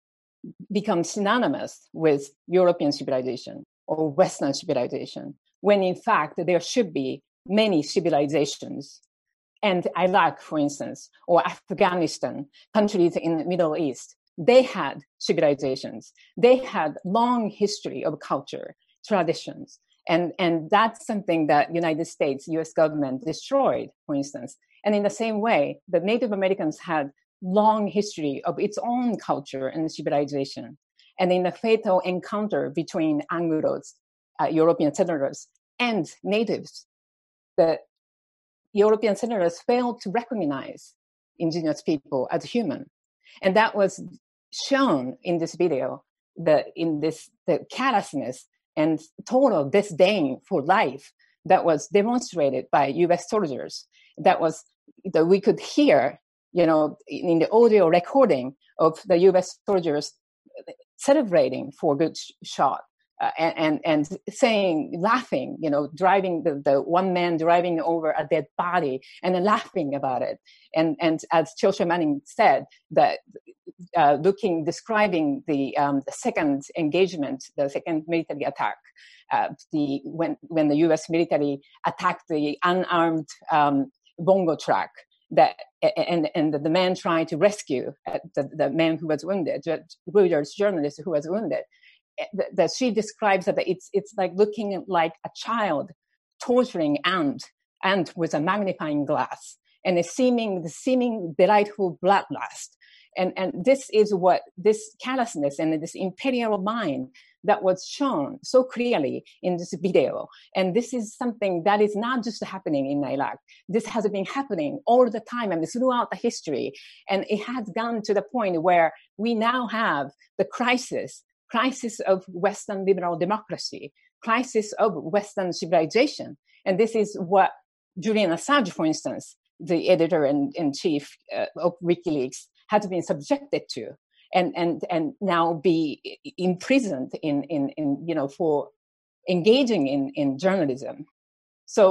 becomes synonymous with European civilization or Western civilization, when in fact there should be many civilizations. And Iraq, for instance, or Afghanistan, countries in the Middle East, they had civilizations. They had long history of culture, traditions. And, and that's something that United States, U S government destroyed, for instance. And in the same way, the Native Americans had long history of its own culture and civilization. And in the fatal encounter between Anglos, uh, European settlers, and natives, the European settlers failed to recognize indigenous people as human. And that was shown in this video, the, in this, the callousness and total disdain for life that was demonstrated by U S soldiers. That was, that we could hear, you know, in the audio recording of the U S soldiers celebrating for a good sh- shot uh, and, and and saying, laughing, you know, driving the, the one man driving over a dead body and then laughing about it. And and as Chelsea Manning said, that uh, looking, describing the um, the second engagement, the second military attack, uh, the when when the U S military attacked the unarmed um, bongo truck. That and and the man trying to rescue the, the man who was wounded, Reuters journalist who was wounded, that she describes that it's it's like looking like a child torturing ant ant with a magnifying glass, and a seeming the seeming delightful bloodlust, and and this is what this callousness and this imperial mind that was shown so clearly in this video. And this is something that is not just happening in Iraq. This has been happening all the time and throughout the history. And it has gone to the point where we now have the crisis, crisis of Western liberal democracy, crisis of Western civilization. And this is what Julian Assange, for instance, the editor-in-chief uh, of WikiLeaks, has been subjected to. And, and and now be imprisoned in, in, in you know for engaging in, in journalism. So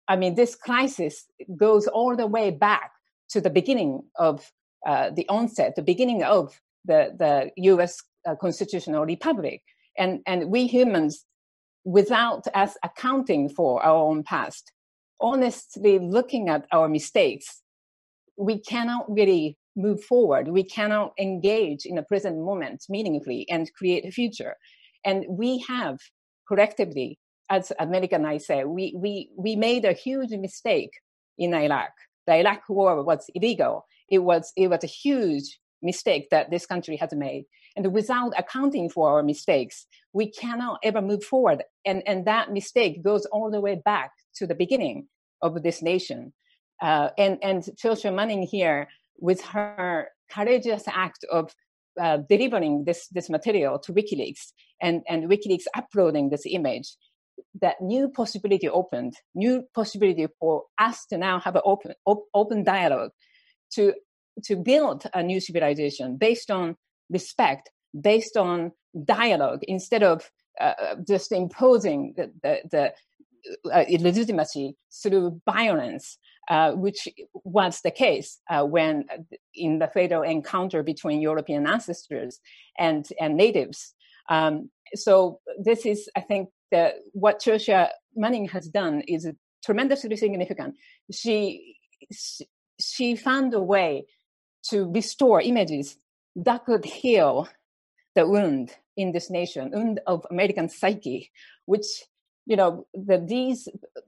I mean, this crisis goes all the way back to the beginning of uh, the onset, the beginning of the, the U S uh, constitutional republic. And, and we humans, without us accounting for our own past, honestly looking at our mistakes, we cannot really move forward. We cannot engage in the present moment meaningfully and create a future. And we have collectively, as America and I say, we, we, we made a huge mistake in Iraq. The Iraq war was illegal. It was, it was a huge mistake that this country has made. And without accounting for our mistakes, we cannot ever move forward. And, and that mistake goes all the way back to the beginning of this nation. Uh, and, and Chelsea Manning here, with her courageous act of uh, delivering this, this material to WikiLeaks and, and WikiLeaks uploading this image, that new possibility opened, new possibility for us to now have an open, op- open dialogue to, to build a new civilization based on respect, based on dialogue, instead of uh, just imposing the, the, the uh, illegitimacy through violence, uh, which was the case uh, when in the fatal encounter between European ancestors and, and natives. Um, so this is, I think, the, what Chelsea Manning has done is tremendously significant. She, she, she found a way to restore images that could heal the wound in this nation, wound of American psyche, which, you know, the, these,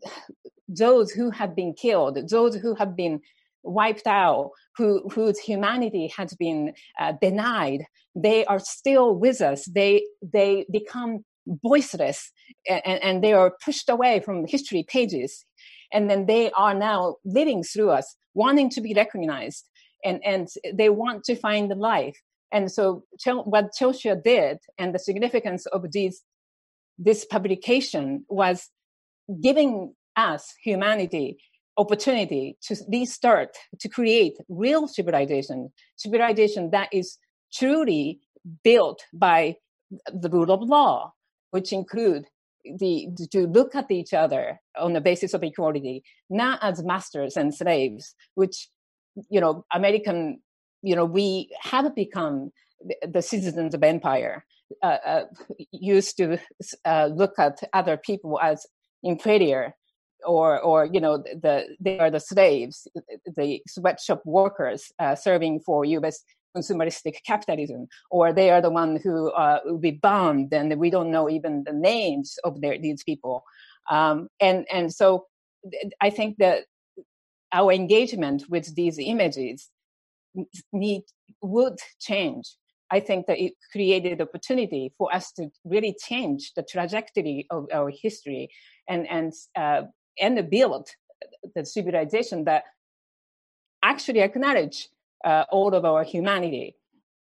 those who have been killed, those who have been wiped out, who, whose humanity has been uh, denied, they are still with us. They, they become voiceless and, and they are pushed away from the history pages. And then they are now living through us, wanting to be recognized, and, and they want to find life. And so what Chelsea did, and the significance of these, this publication, was giving us, humanity, opportunity to restart, to create real civilization, civilization that is truly built by the rule of law, which include the, to look at each other on the basis of equality, not as masters and slaves, which, you know, American, you know, we have become the, the citizens of empire, uh, uh, used to uh, look at other people as inferior, or, or you know, the, they are the slaves, the sweatshop workers uh, serving for U S consumeristic capitalism, or they are the one who uh, will be bombed, and we don't know even the names of their, these people. Um, and, and so I think that our engagement with these images need, would change. I think that it created opportunity for us to really change the trajectory of our history and, and, uh, and build the civilization that actually acknowledge uh, all of our humanity.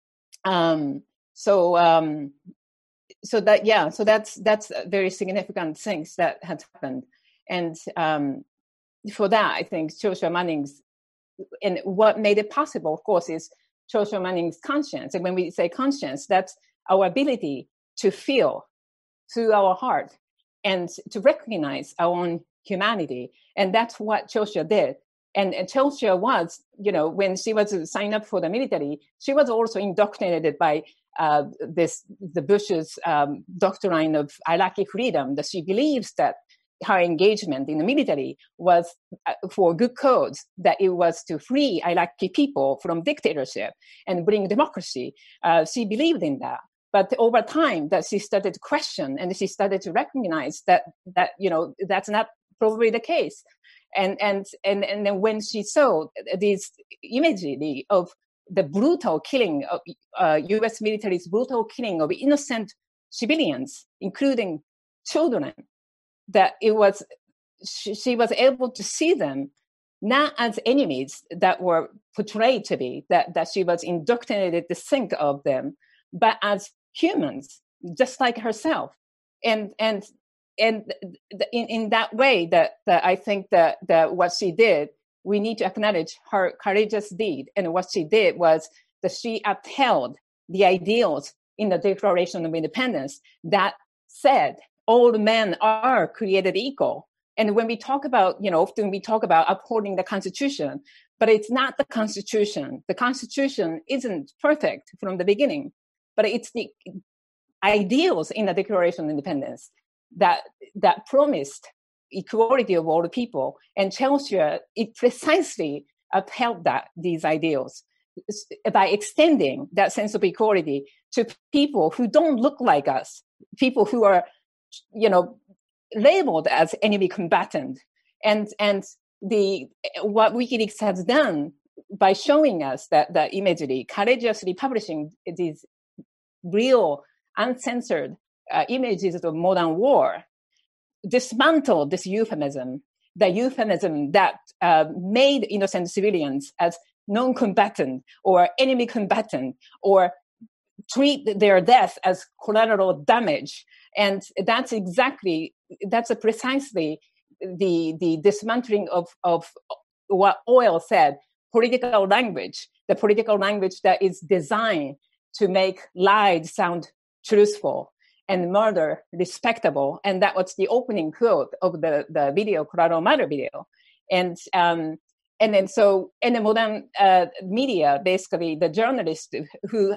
Um, so, um, so that, yeah, so that's, that's very significant things that had happened. And um, for that, I think Chelsea Manning's, and what made it possible, of course, is Chelsea Manning's conscience. And when we say conscience, that's our ability to feel through our heart and to recognize our own humanity. And that's what Chelsea did. And, and Chelsea was, you know, when she was signed up for the military, she was also indoctrinated by uh, this, the Bush's um, doctrine of Iraqi freedom, that she believes that her engagement in the military was uh, for good cause, that it was to free Iraqi people from dictatorship and bring democracy. Uh, she believed in that. But over time, that she started to question, and she started to recognize that, that you know, that's not probably the case. And, and, and, and then when she saw these imagery of the brutal killing of uh, U S military's brutal killing of innocent civilians, including children, that it was, she, she was able to see them not as enemies that were portrayed to be, that, that she was indoctrinated to think of them, but as humans, just like herself. And, and, and in, in that way, that, that I think that, that what she did, we need to acknowledge her courageous deed. And what she did was that she upheld the ideals in the Declaration of Independence that said all men are created equal, And when we talk about, you know, often we talk about upholding the Constitution, but it's not the Constitution. The Constitution isn't perfect from the beginning, but it's the ideals in the Declaration of Independence that that promised equality of all the people. And Chelsea, it precisely upheld that, these ideals, by extending that sense of equality to people who don't look like us, people who are, you know, labeled as enemy combatant. And and the what WikiLeaks has done by showing us that the imagery, courageously publishing these real, uncensored uh, images of modern war, dismantled this euphemism, the euphemism that uh, made innocent civilians as non-combatant or enemy combatant, or treat their death as collateral damage. And that's exactly, that's a precisely the, the dismantling of, of what Orwell said, political language, the political language that is designed to make lies sound truthful and murder respectable. And that was the opening quote of the, the video, Collateral Murder video. And um, and then so in the modern uh, media, basically the journalists who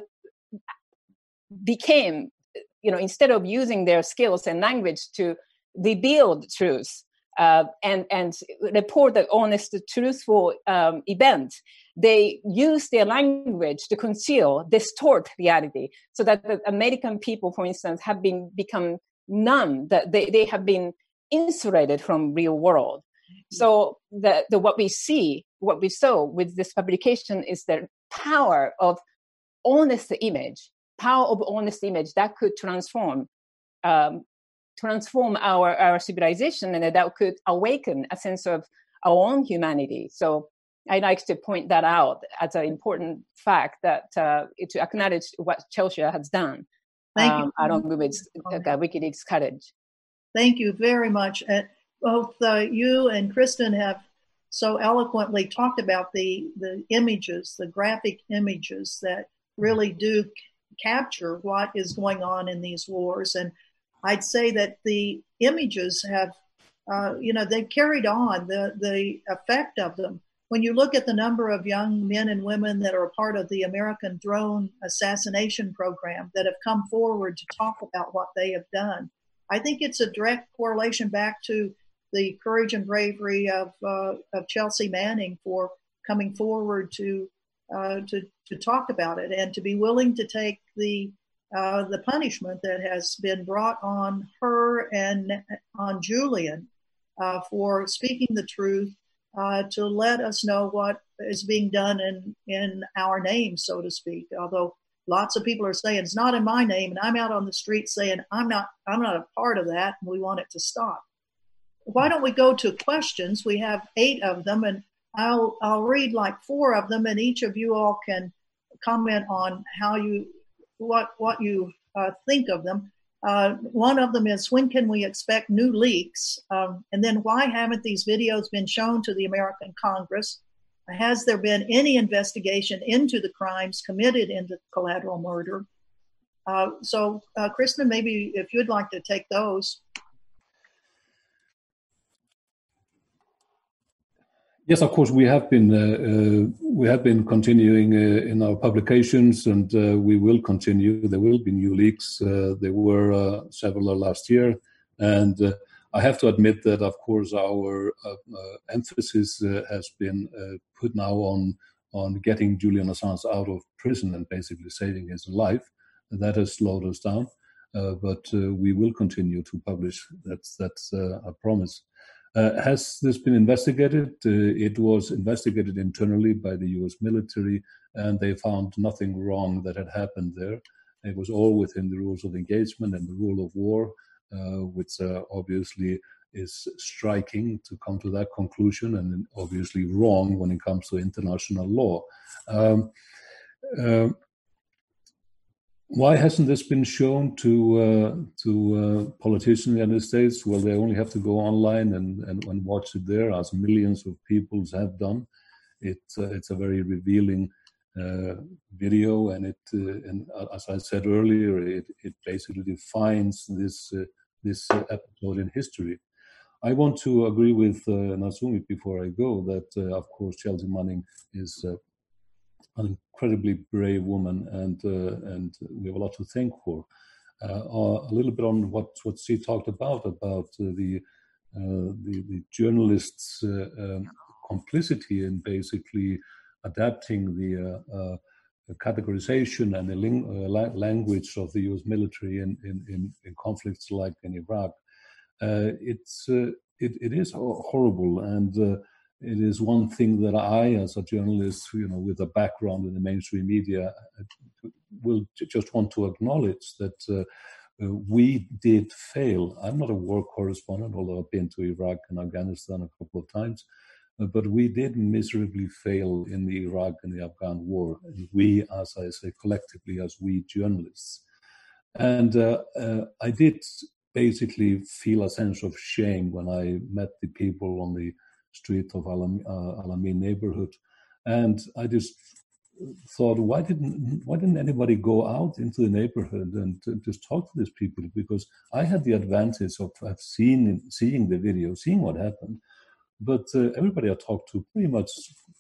became, you know, instead of using their skills and language to rebuild truth uh, and, and report the honest, truthful um, event, they use their language to conceal, distort reality, so that the American people, for instance, have been become numb, that they, they have been insulated from real world. So the, the what we see, what we saw with this publication is the power of honest image, power of honest image that could transform um, transform our, our civilization, and that could awaken a sense of our own humanity. So I like to point that out as an important fact, that uh, to acknowledge what Chelsea has done. Thank um, you. along with its uh, WikiLeaks courage. Thank you very much. Uh, both uh, you and Kristen have so eloquently talked about the, the images, the graphic images that really do c- capture what is going on in these wars. And I'd say that the images have, uh, you know, they carried on the, the effect of them. When you look at the number of young men and women that are a part of the American drone assassination program that have come forward to talk about what they have done, I think it's a direct correlation back to the courage and bravery of uh, of Chelsea Manning for coming forward to uh, to to talk about it and to be willing to take the uh, the punishment that has been brought on her and on Julian uh, for speaking the truth, uh, to let us know what is being done in in our name, so to speak. Although lots of people are saying it's not in my name, and I'm out on the street saying I'm not I'm not a part of that, and we want it to stop. Why don't we go to questions? We have eight of them, and I'll I'll read like four of them, and each of you all can comment on how you what what you uh, think of them. Uh, one of them is, when can we expect new leaks? Um, and then, why haven't these videos been shown to the American Congress? Has there been any investigation into the crimes committed into collateral murder? Uh, so, uh, Kristen, maybe if you'd like to take those. Yes, of course, we have been uh, uh, we have been continuing uh, in our publications, and uh, we will continue. There will be new leaks. Uh, there were uh, several last year, and uh, I have to admit that, of course, our uh, uh, emphasis uh, has been uh, put now on on getting Julian Assange out of prison and basically saving his life. That has slowed us down, uh, but uh, we will continue to publish. That's that's uh, a promise. Uh, has this been investigated? Uh, it was investigated internally by the U S military, and they found nothing wrong that had happened there. It was all within the rules of engagement and the rule of war, uh, which uh, obviously is striking to come to that conclusion, and obviously wrong when it comes to international law. Um, uh, Why hasn't this been shown to uh, to uh, politicians in the United States? Well, they only have to go online and, and, and watch it there, as millions of people have done. It, uh, it's a very revealing uh, video, and it uh, and as I said earlier, it, it basically defines this uh, this episode in history. I want to agree with uh, Natsumi before I go that, uh, of course, Chelsea Manning is uh, an incredibly brave woman, and uh, and we have a lot to thank for. Uh, a little bit on what what she talked about about uh, the, uh, the the journalists' uh, um, complicity in basically adapting the uh, uh, categorization and the ling- uh, la- language of the U S military in in, in, in conflicts like in Iraq. Uh, it's uh, it, it is horrible, and uh, it is one thing that I, as a journalist, you know, with a background in the mainstream media, will just want to acknowledge that uh, uh, we did fail. I'm not a war correspondent, although I've been to Iraq and Afghanistan a couple of times, uh, but we did miserably fail in the Iraq and the Afghan war. And we, as I say, collectively, as we journalists. And uh, uh, I did basically feel a sense of shame when I met the people on the street of Al uh, Alamein neighborhood, and I just thought, why didn't why didn't anybody go out into the neighborhood and uh, just talk to these people? Because I had the advantage of have seen seeing the video, seeing what happened, but uh, everybody I talked to pretty much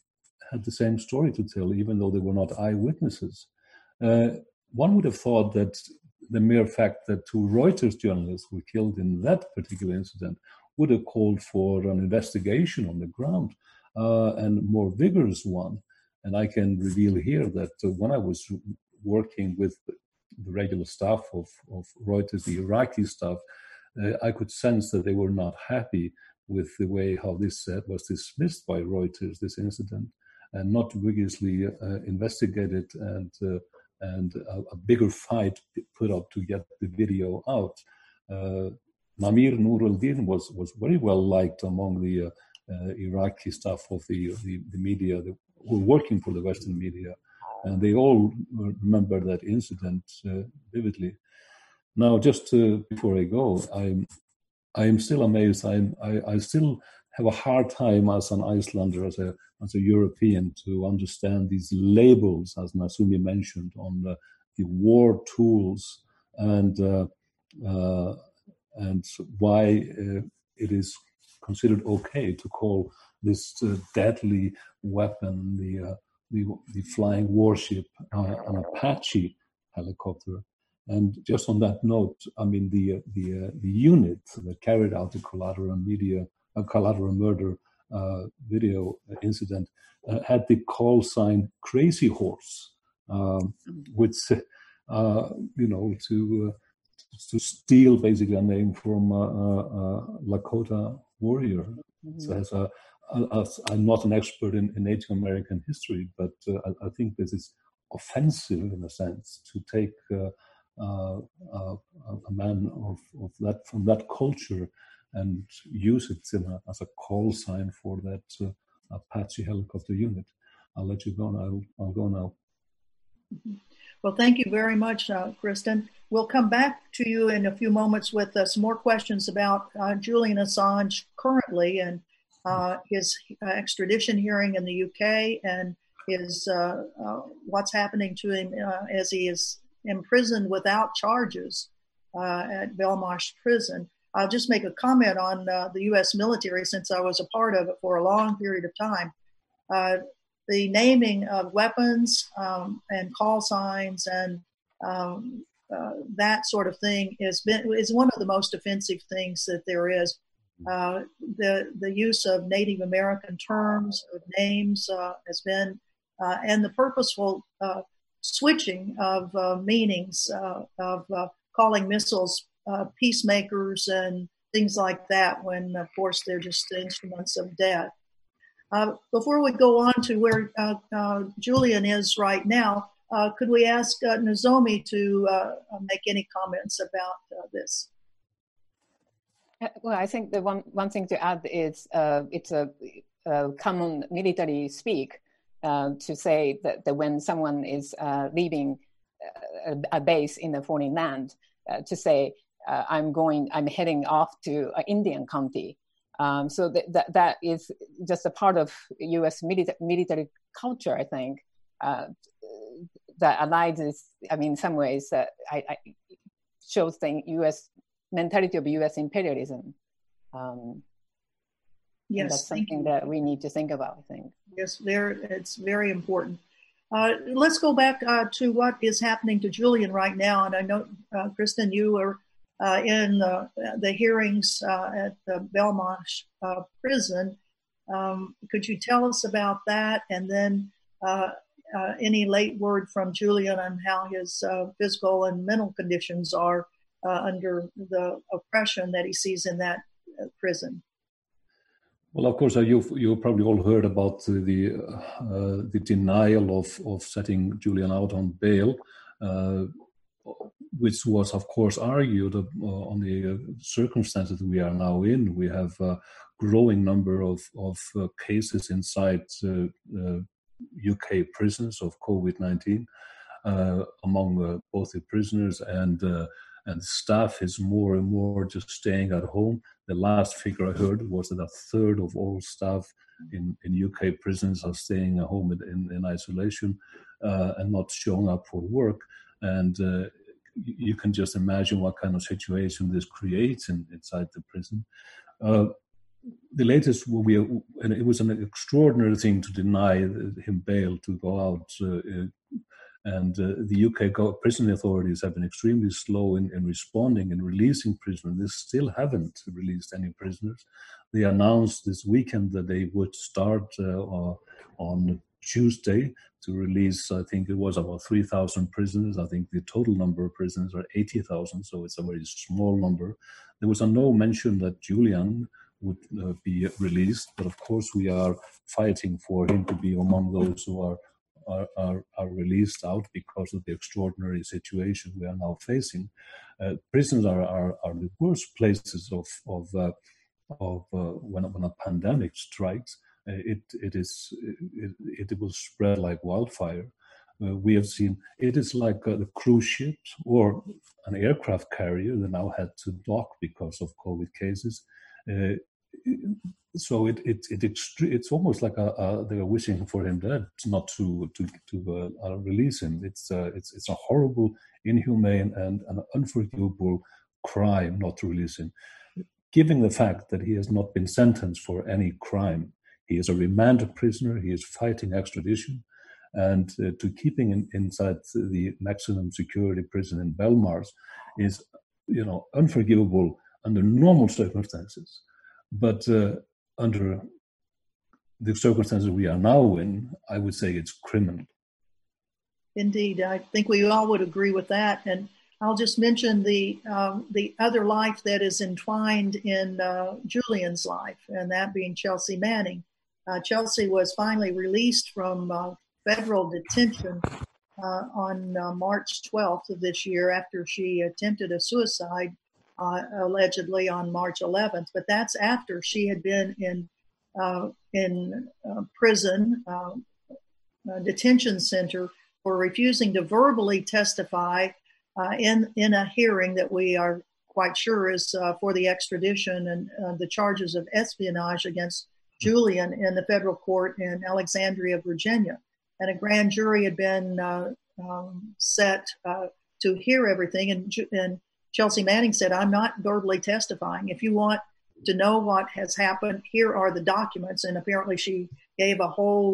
had the same story to tell, even though they were not eyewitnesses. Uh, one would have thought that the mere fact that two Reuters journalists were killed in that particular incident would have called for an investigation on the ground, uh, and more vigorous one. And I can reveal here that uh, when I was working with the regular staff of, of Reuters, the Iraqi staff, uh, I could sense that they were not happy with the way how this uh, was dismissed by Reuters, this incident, and not rigorously uh, investigated, and uh, and a, a bigger fight put up to get the video out. Uh, Namir Nur al-Din was, was very well liked among the uh, uh, Iraqi staff of the, the, the media that were working for the Western media, and they all remember that incident uh, vividly. Now, just uh, before I go, I'm I'm still amazed. I'm, I I still have a hard time as an Icelander, as a as a European, to understand these labels, as Natsumi mentioned, on the, the war tools, and uh, uh, and why uh, it is considered okay to call this uh, deadly weapon the uh, the, the flying warship uh, an Apache helicopter. And just on that note, I mean, the the uh, the unit that carried out the collateral media, uh, collateral murder uh, video incident uh, had the call sign "Crazy Horse," um, which uh, you know to uh, to steal basically a name from uh, uh, Lakota warrior. Mm-hmm. So as a, as I'm not an expert in, in Native American history, but uh, I, I think this is offensive in a sense to take. Uh, Uh, uh, a man of, of that from that culture and use it in a, as a call sign for that uh, Apache helicopter unit. I'll let you go now. I'll, I'll go now. Well, thank you very much, uh, Kristen. We'll come back to you in a few moments with uh, some more questions about uh, Julian Assange currently and uh, his uh, extradition hearing in the U K and his uh, uh, what's happening to him uh, as he is imprisoned without charges uh, at Belmarsh prison. I'll just make a comment on uh, the U S military, since I was a part of it for a long period of time. Uh, the naming of weapons um, and call signs and um, uh, that sort of thing is, been, is one of the most offensive things that there is. Uh, the, the use of Native American terms, of names uh, has been, uh, and the purposeful uh, switching of uh, meanings uh, of uh, calling missiles uh, peacemakers and things like that, when of course they're just instruments of death. Uh, before we go on to where uh, uh, Julian is right now, uh, could we ask uh, Nozomi to uh, make any comments about uh, this? Well, I think the one, one thing to add is uh, it's a, a common military speak. Uh, to say that, that when someone is uh, leaving a, a base in a foreign land, uh, to say, uh, I'm going, I'm heading off to uh, Indian County. Um, so that, that that is just a part of U S milita- military culture, I think, uh, that aligns, I mean, in some ways, uh, I, I shows the U S mentality of U S imperialism. Um, yes, that's something that we need to think about, I think. Yes, very, it's very important. Uh, let's go back uh, to what is happening to Julian right now. And I know, uh, Kristen, you were uh, in uh, the hearings uh, at the Belmarsh uh, prison. Um, could you tell us about that? And then uh, uh, any late word from Julian on how his uh, physical and mental conditions are uh, under the oppression that he sees in that uh, prison? Well, of course, uh, you've you probably all heard about the the, uh, the denial of, of setting Julian out on bail, uh, which was, of course, argued uh, on the uh, circumstances we are now in. We have a growing number of of uh, cases inside uh, uh, U K prisons of COVID nineteen uh, among uh, both the prisoners and uh, and staff is more and more just staying at home. The last figure I heard was that a third of all staff in, in U K prisons are staying at home in, in, in isolation uh, and not showing up for work. And uh, you can just imagine what kind of situation this creates in, inside the prison. Uh, the latest, we, and it was an extraordinary thing to deny him bail to go out. Uh, And uh, the U K prison authorities have been extremely slow in, in responding and releasing prisoners. They still haven't released any prisoners. They announced this weekend that they would start uh, uh, on Tuesday to release, I think it was about three thousand prisoners. I think the total number of prisoners are eighty thousand, so it's a very small number. There was a no mention that Julian would uh, be released, but of course we are fighting for him to be among those who are Are, are, are released out because of the extraordinary situation we are now facing. Uh, prisons are, are, are the worst places of of uh, of uh, when when a pandemic strikes. Uh, it it is it, it will spread like wildfire. Uh, we have seen it is like uh, the cruise ships or an aircraft carrier that now had to dock because of COVID cases. Uh, So it it it extre- it's almost like a, a, they are wishing for him dead, not to to to uh, uh, release him. It's uh, it's it's a horrible, inhumane, and an unforgivable crime not to release him. Given the fact that he has not been sentenced for any crime, he is a remanded prisoner. He is fighting extradition, and uh, to keeping him inside the maximum security prison in Belmarsh is, you know, unforgivable under normal circumstances. But uh, under the circumstances we are now in, I would say it's criminal. Indeed, I think we all would agree with that. And I'll just mention the um, the other life that is entwined in uh, Julian's life, and that being Chelsea Manning. Uh, Chelsea was finally released from uh, federal detention uh, on uh, March twelfth of this year after she attempted a suicide, Uh, allegedly on March eleventh, but that's after she had been in uh, in uh, prison, uh, uh, detention center for refusing to verbally testify uh, in in a hearing that we are quite sure is uh, for the extradition and uh, the charges of espionage against Julian in the federal court in Alexandria, Virginia, and a grand jury had been uh, um, set uh, to hear everything, and and Chelsea Manning said, "I'm not verbally testifying. If you want to know what has happened, here are the documents." And apparently she gave a whole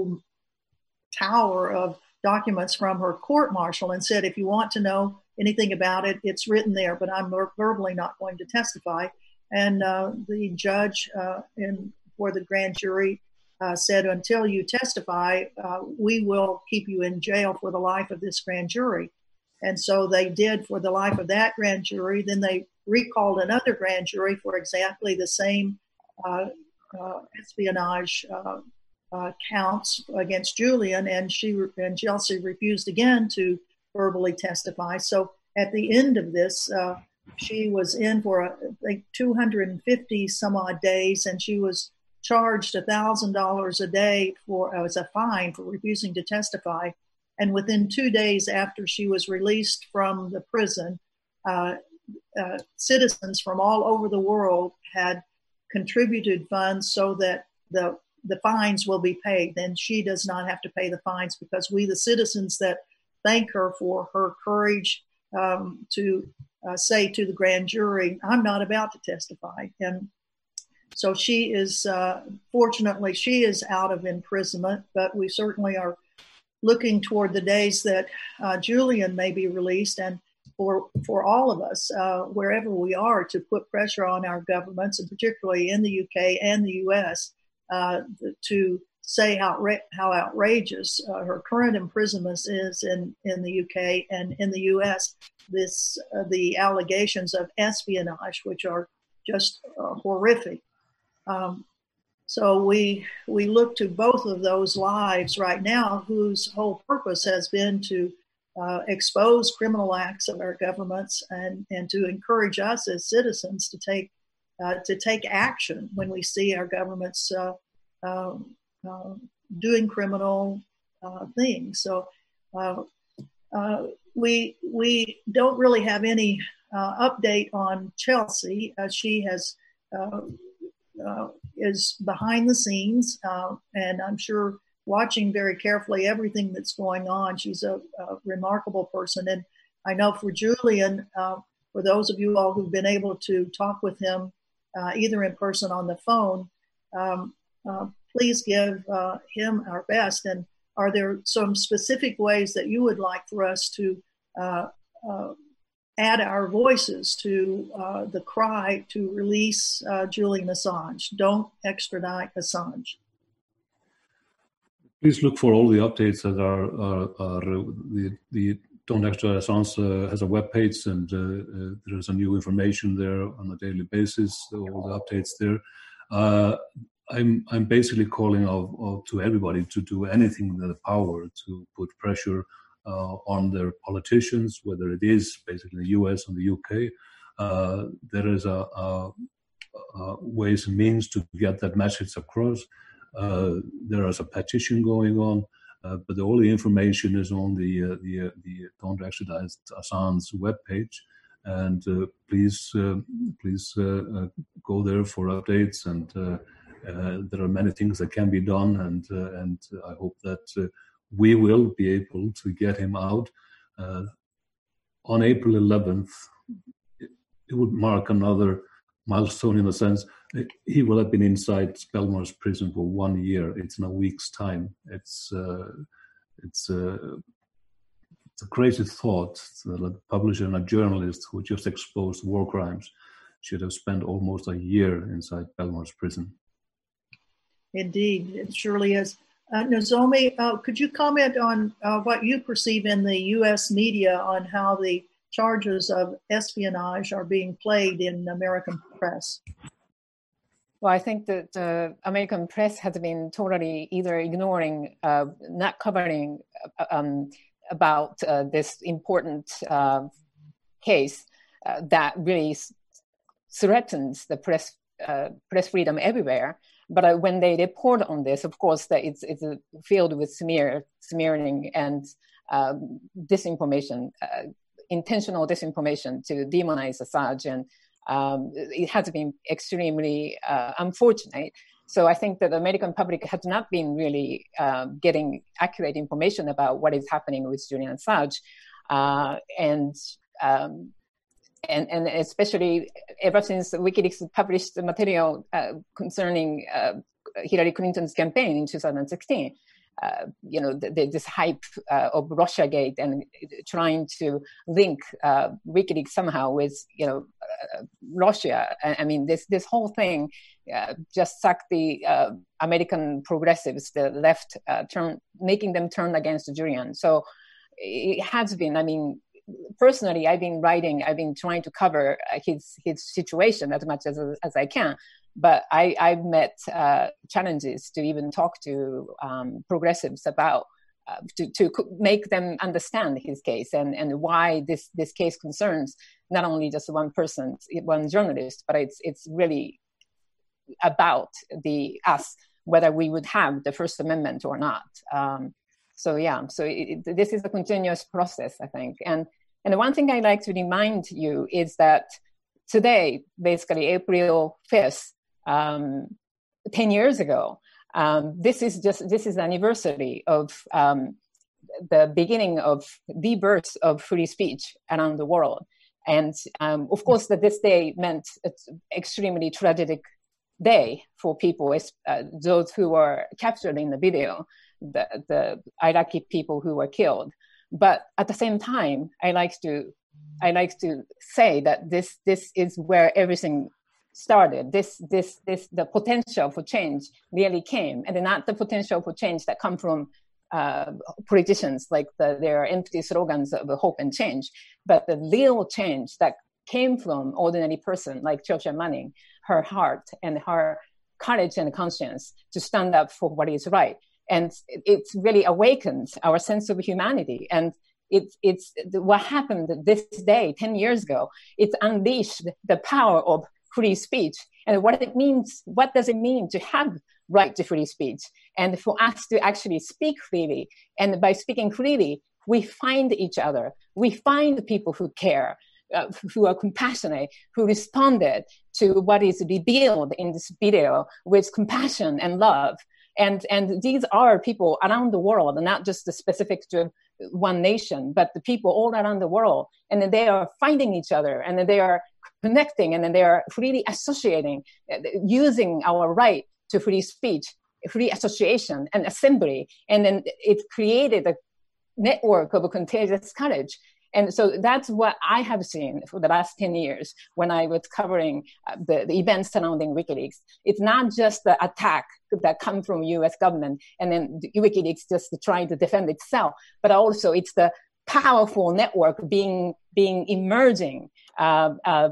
tower of documents from her court martial and said, if you want to know anything about it, it's written there, but I'm verbally not going to testify. And uh, the judge uh, in, for the grand jury uh, said, until you testify, uh, we will keep you in jail for the life of this grand jury. And so they did for the life of that grand jury. Then they recalled another grand jury for exactly the same uh, uh, espionage uh, uh, counts against Julian, and she and Chelsea refused again to verbally testify. So at the end of this, uh, she was in for I think two hundred fifty some odd days, and she was charged one thousand dollars a day for uh, as a fine for refusing to testify. And within two days after she was released from the prison, uh, uh, citizens from all over the world had contributed funds so that the, the fines will be paid. Then she does not have to pay the fines because we, the citizens that thank her for her courage um, to uh, say to the grand jury, I'm not about to testify. And so she is, uh, fortunately, she is out of imprisonment, but we certainly are looking toward the days that uh, Julian may be released, and for for all of us, uh, wherever we are, to put pressure on our governments, and particularly in the U K and the U S, uh, to say how how outrageous uh, her current imprisonment is in, in the U K, and in the U S, this uh, the allegations of espionage, which are just uh, horrific. Um, so we we look to both of those lives right now, whose whole purpose has been to uh, expose criminal acts of our governments, and, and to encourage us as citizens to take uh, to take action when we see our governments uh, uh, uh, doing criminal uh, things. So uh, uh, we we don't really have any uh, update on Chelsea. Uh, she has. Uh, Uh, is behind the scenes, uh, and I'm sure watching very carefully everything that's going on. She's a, a remarkable person. And I know for Julian, uh, for those of you all who've been able to talk with him, uh, either in person or on the phone, um, uh, please give uh, him our best. And are there some specific ways that you would like for us to uh, uh, add our voices to uh, the cry to release uh, Julian Assange? Don't extradite Assange. Please look for all the updates that are, are, are uh, the, the Don't Extradite Assange uh, has a webpage, and uh, uh, there's a new information there on a daily basis, all the updates there. Uh, I'm, I'm basically calling out, out to everybody to do anything in their power to put pressure Uh, on their politicians, whether it is basically the U S and the U K. Uh, there is a, a, a ways and means to get that message across. Uh, there is a petition going on, uh, but all the information is on the uh, the, uh, the Don't Extradite Assange webpage, and uh, please uh, please uh, uh, go there for updates. And uh, uh, there are many things that can be done, and uh, and I hope that. Uh, We will be able to get him out. Uh, on April eleventh, it, it would mark another milestone in a sense. He will have been inside Belmarsh prison for one year. It's in a week's time. It's uh, it's, uh, it's a crazy thought that a publisher and a journalist who just exposed war crimes should have spent almost a year inside Belmarsh prison. Indeed, it surely is. Uh, Nozomi, uh, could you comment on uh, what you perceive in the U S media on how the charges of espionage are being played in American press? Well, I think that the uh, American press has been totally either ignoring, uh, not covering um, about uh, this important uh, case uh, that really threatens the press uh, press freedom everywhere. But uh, when they report on this, of course, that it's it's filled with smear, smearing and uh, disinformation, uh, intentional disinformation to demonize Assange, and um, it has been extremely uh, unfortunate. So I think that the American public has not been really uh, getting accurate information about what is happening with Julian Assange, uh, and. Um, And, and especially ever since WikiLeaks published the material uh, concerning uh, Hillary Clinton's campaign in two thousand sixteen, uh, you know, the, the, this hype uh, of Russiagate and trying to link uh, WikiLeaks somehow with, you know, uh, Russia. I, I mean, this this whole thing uh, just sucked the uh, American progressives, the left, uh, turn, making them turn against Julian. So it has been, I mean, personally, I've been writing, I've been trying to cover his his situation as much as as I can, but I, I've met uh, challenges to even talk to um, progressives about, uh, to, to make them understand his case and, and why this, this case concerns not only just one person, one journalist, but it's it's really about the us, whether we would have the First Amendment or not. Um, So yeah, so it, this is a continuous process, I think. And and the one thing I like to remind you is that today, basically April fifth, um, ten years ago, um, this is just this is the anniversary of um, the beginning of the birth of free speech around the world. And um, of course, that this day meant an extremely tragic day for people, uh, those who were captured in the video, the, the Iraqi people who were killed. But at the same time, I like to I like to say that this this is where everything started. This this this the potential for change really came, and not the potential for change that come from uh, politicians, like the, their empty slogans of hope and change, but the real change that came from ordinary person like Chelsea Manning, her heart and her courage and conscience to stand up for what is right. And it's really awakened our sense of humanity. And it's, it's what happened this day, ten years ago, it's unleashed the power of free speech and what it means, what does it mean to have right to free speech and for us to actually speak freely. And by speaking freely, we find each other. We find people who care, uh, who are compassionate, who responded to what is revealed in this video with compassion and love. And, and these are people around the world, not just the specific to one nation, but the people all around the world. And then they are finding each other, and then they are connecting, and then they are freely associating, using our right to free speech, free association and assembly. And then it created a network of contagious courage. And so that's what I have seen for the last ten years when I was covering uh, the, the events surrounding WikiLeaks. It's not just the attack that come from U S government and then the WikiLeaks just trying to defend itself, but also it's the powerful network being, being emerging, uh, uh,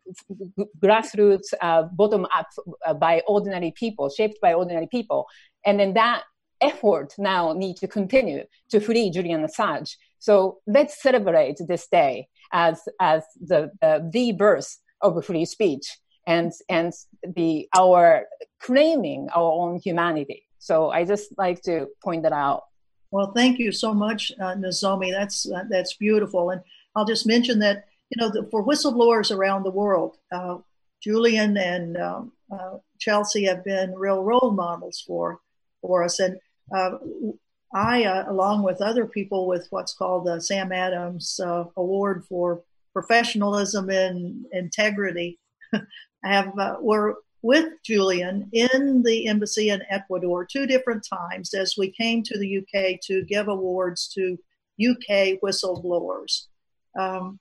grassroots, uh, bottom up uh, by ordinary people, shaped by ordinary people. And then that effort now needs to continue to free Julian Assange. So let's celebrate this day as as the the, the birth of free speech and and the our claiming our own humanity. So I just like to point that out. Well, thank you so much, uh, Nozomi. That's uh, that's beautiful. And I'll just mention that you know the, for whistleblowers around the world, uh, Julian and um, uh, Chelsea have been real role models for for us. And uh, I, uh, along with other people with what's called the Sam Adams uh, Award for Professionalism and Integrity, have uh, were with Julian in the embassy in Ecuador two different times as we came to the U K to give awards to U K whistleblowers. Um,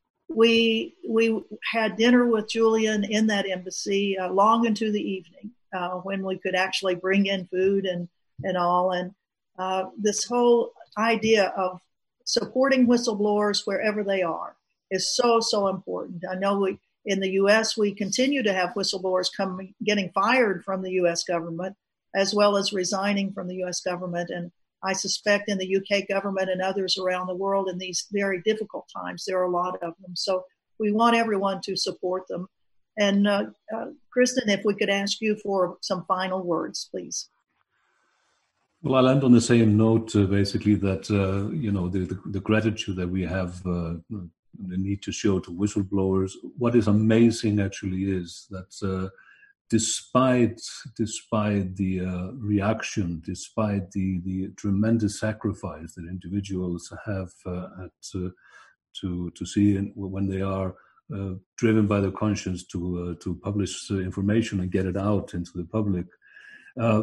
we we had dinner with Julian in that embassy uh, long into the evening uh, when we could actually bring in food and and all. And Uh, this whole idea of supporting whistleblowers wherever they are is so, so important. I know we, in the U S, we continue to have whistleblowers coming, getting fired from the U S government, as well as resigning from the U S government. And I suspect in the U K government and others around the world in these very difficult times, there are a lot of them. So we want everyone to support them. And uh, uh, Kristen, if we could ask you for some final words, please. Well, I'll end on the same note, uh, basically, that, uh, you know, the, the, the gratitude that we have, uh, the need to show to whistleblowers. What is amazing, actually, is that uh, despite despite the uh, reaction, despite the, the tremendous sacrifice that individuals have uh, had to, to, to see in, when they are uh, driven by their conscience to, uh, to publish uh, information and get it out into the public, uh,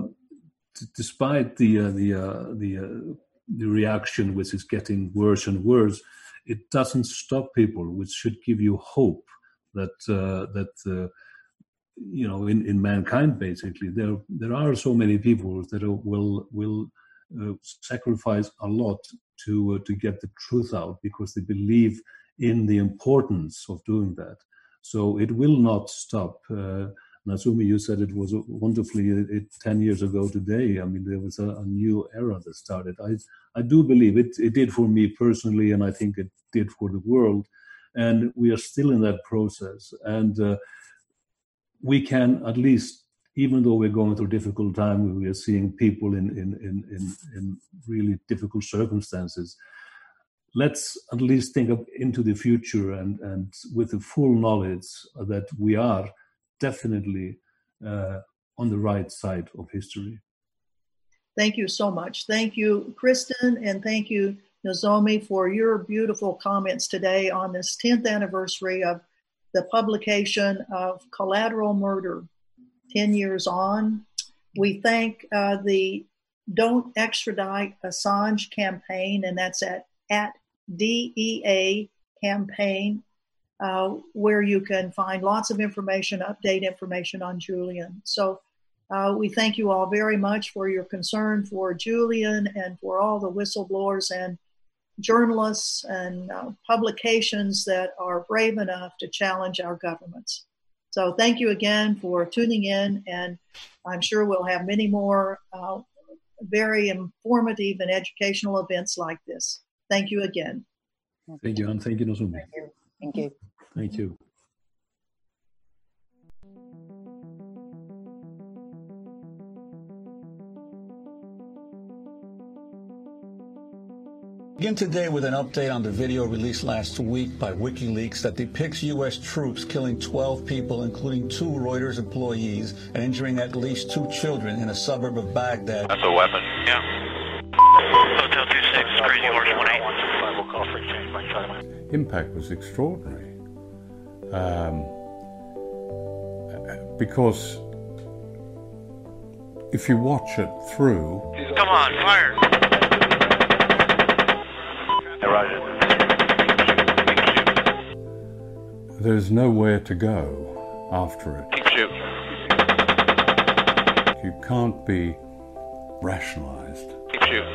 despite the uh, the uh, the uh, the reaction, which is getting worse and worse, it doesn't stop people, which should give you hope that uh, that uh, you know in, in mankind basically there there are so many people that are, will will uh, sacrifice a lot to uh, to get the truth out because they believe in the importance of doing that. So it will not stop. Uh, Nozomi, you said it was wonderfully it, it, ten years ago today. I mean, there was a, a new era that started. I I do believe it, it did for me personally, and I think it did for the world. And we are still in that process. And uh, we can at least, even though we're going through a difficult time, we are seeing people in, in, in, in, in really difficult circumstances. Let's at least think of into the future and, and with the full knowledge that we are definitely uh, on the right side of history. Thank you so much. Thank you, Kristen, and thank you, Nozomi, for your beautiful comments today on this tenth anniversary of the publication of Collateral Murder, ten years on. We thank uh, the Don't Extradite Assange campaign, and that's at, at D E A campaign, uh, where you can find lots of information, update information on Julian. So uh, we thank you all very much for your concern for Julian and for all the whistleblowers and journalists and uh, publications that are brave enough to challenge our governments. So thank you again for tuning in, and I'm sure we'll have many more uh, very informative and educational events like this. Thank you again. Thank you, and thank you, Nozomi. Thank you. Thank you. Thank you. Begin today with an update on the video released last week by WikiLeaks that depicts U S troops killing twelve people, including two Reuters employees, and injuring at least two children in a suburb of Baghdad. That's a weapon. Yeah. Hotel two six, Crazy Horse one eight. We'll call for exchange by Charlie. Impact was extraordinary. Um, because if you watch it through... Come on, fire! There's nowhere to go after it. Keep shooting. You can't be rationalized. Keep shooting.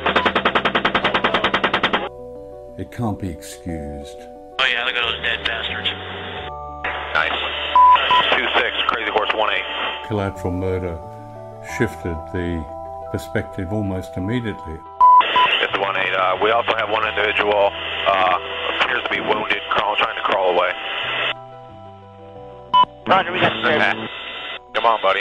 It can't be excused. Oh yeah, look at those dead bastards. Nice. two six, Crazy Horse one eight. Collateral murder shifted the perspective almost immediately. It's one eight. Uh, we also have one individual, uh, appears to be wounded, crawl, trying to crawl away. Roger, we got the stairs. Okay. Come on, buddy.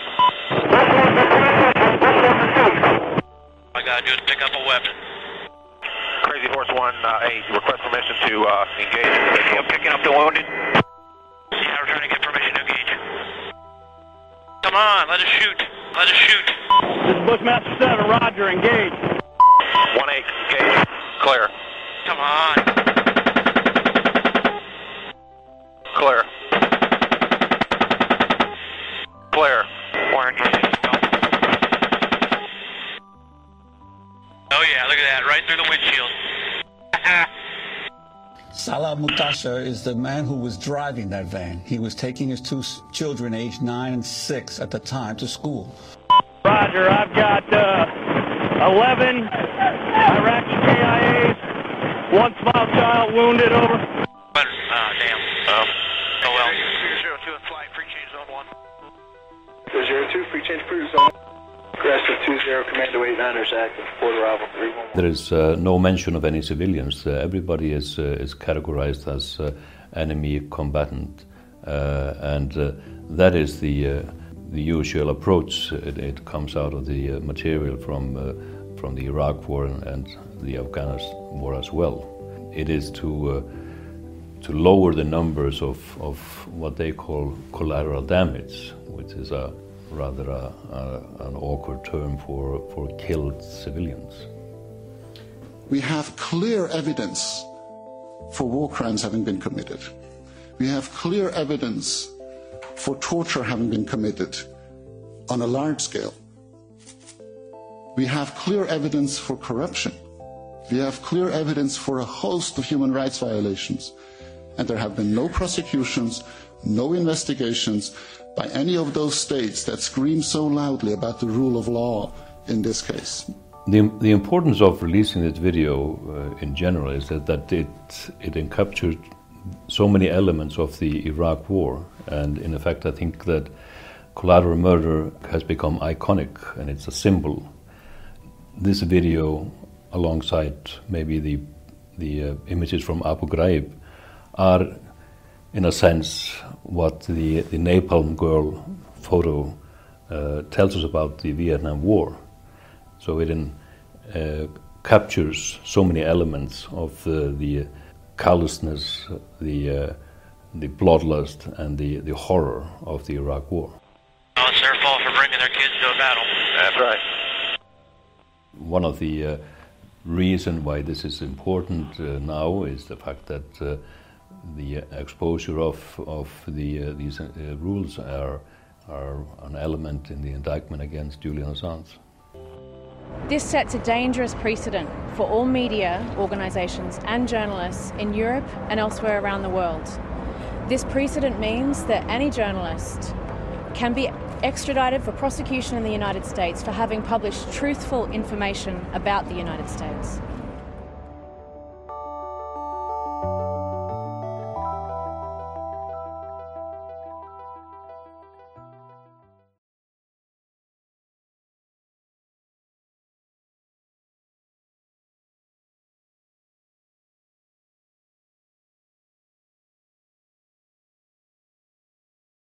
All I gotta do is pick up a weapon. Crazy Horse one eight, request permission to uh, engage individual. Picking up the wounded. Yeah, we're trying to get permission to engage. Come on, let us shoot. Let us shoot. This is Bushmaster seven, Roger, engage. one eight, engage. Clear. Come on. Clear. Clear. We're engaged. Oh yeah, look at that, right through the windshield. Salah Mutasher is the man who was driving that van. He was taking his two s- children, aged nine and six at the time, to school. Roger, I've got uh, eleven Iraqi K I As, one small child wounded, over. But, uh, damn. Um, Oh well. zero two in flight, free change zone one. zero two, free change cruise zone. Crest of two zero, Commando eight niners active, Porter Alpha three one one. There is uh, no mention of any civilians. Uh, everybody is uh, is categorized as uh, enemy combatant, uh, and uh, that is the uh, the usual approach. It, it comes out of the uh, material from uh, from the Iraq War and, and the Afghanistan War as well. It is to uh, to lower the numbers of, of what they call collateral damage, which is a rather a, a, an awkward term for, for killed civilians. We have clear evidence for war crimes having been committed. We have clear evidence for torture having been committed on a large scale. We have clear evidence for corruption. We have clear evidence for a host of human rights violations. And there have been no prosecutions, no investigations by any of those states that scream so loudly about the rule of law in this case. The, the importance of releasing this video uh, in general is that, that it, it encaptured so many elements of the Iraq War. And in effect, I think that collateral murder has become iconic and it's a symbol. This video, alongside maybe the, the uh, images from Abu Ghraib, are, in a sense, what the, the Napalm Girl photo uh, tells us about the Vietnam War. So it in, uh, captures so many elements of the, the callousness, the, uh, the bloodlust, and the, the horror of the Iraq War. Oh, it's their fault for bringing their kids to a battle. That's right. One of the uh, reasons why this is important uh, now is the fact that uh, the exposure of of the uh, these uh, rules are are an element in the indictment against Julian Assange. This sets a dangerous precedent for all media organisations and journalists in Europe and elsewhere around the world. This precedent means that any journalist can be extradited for prosecution in the United States for having published truthful information about the United States.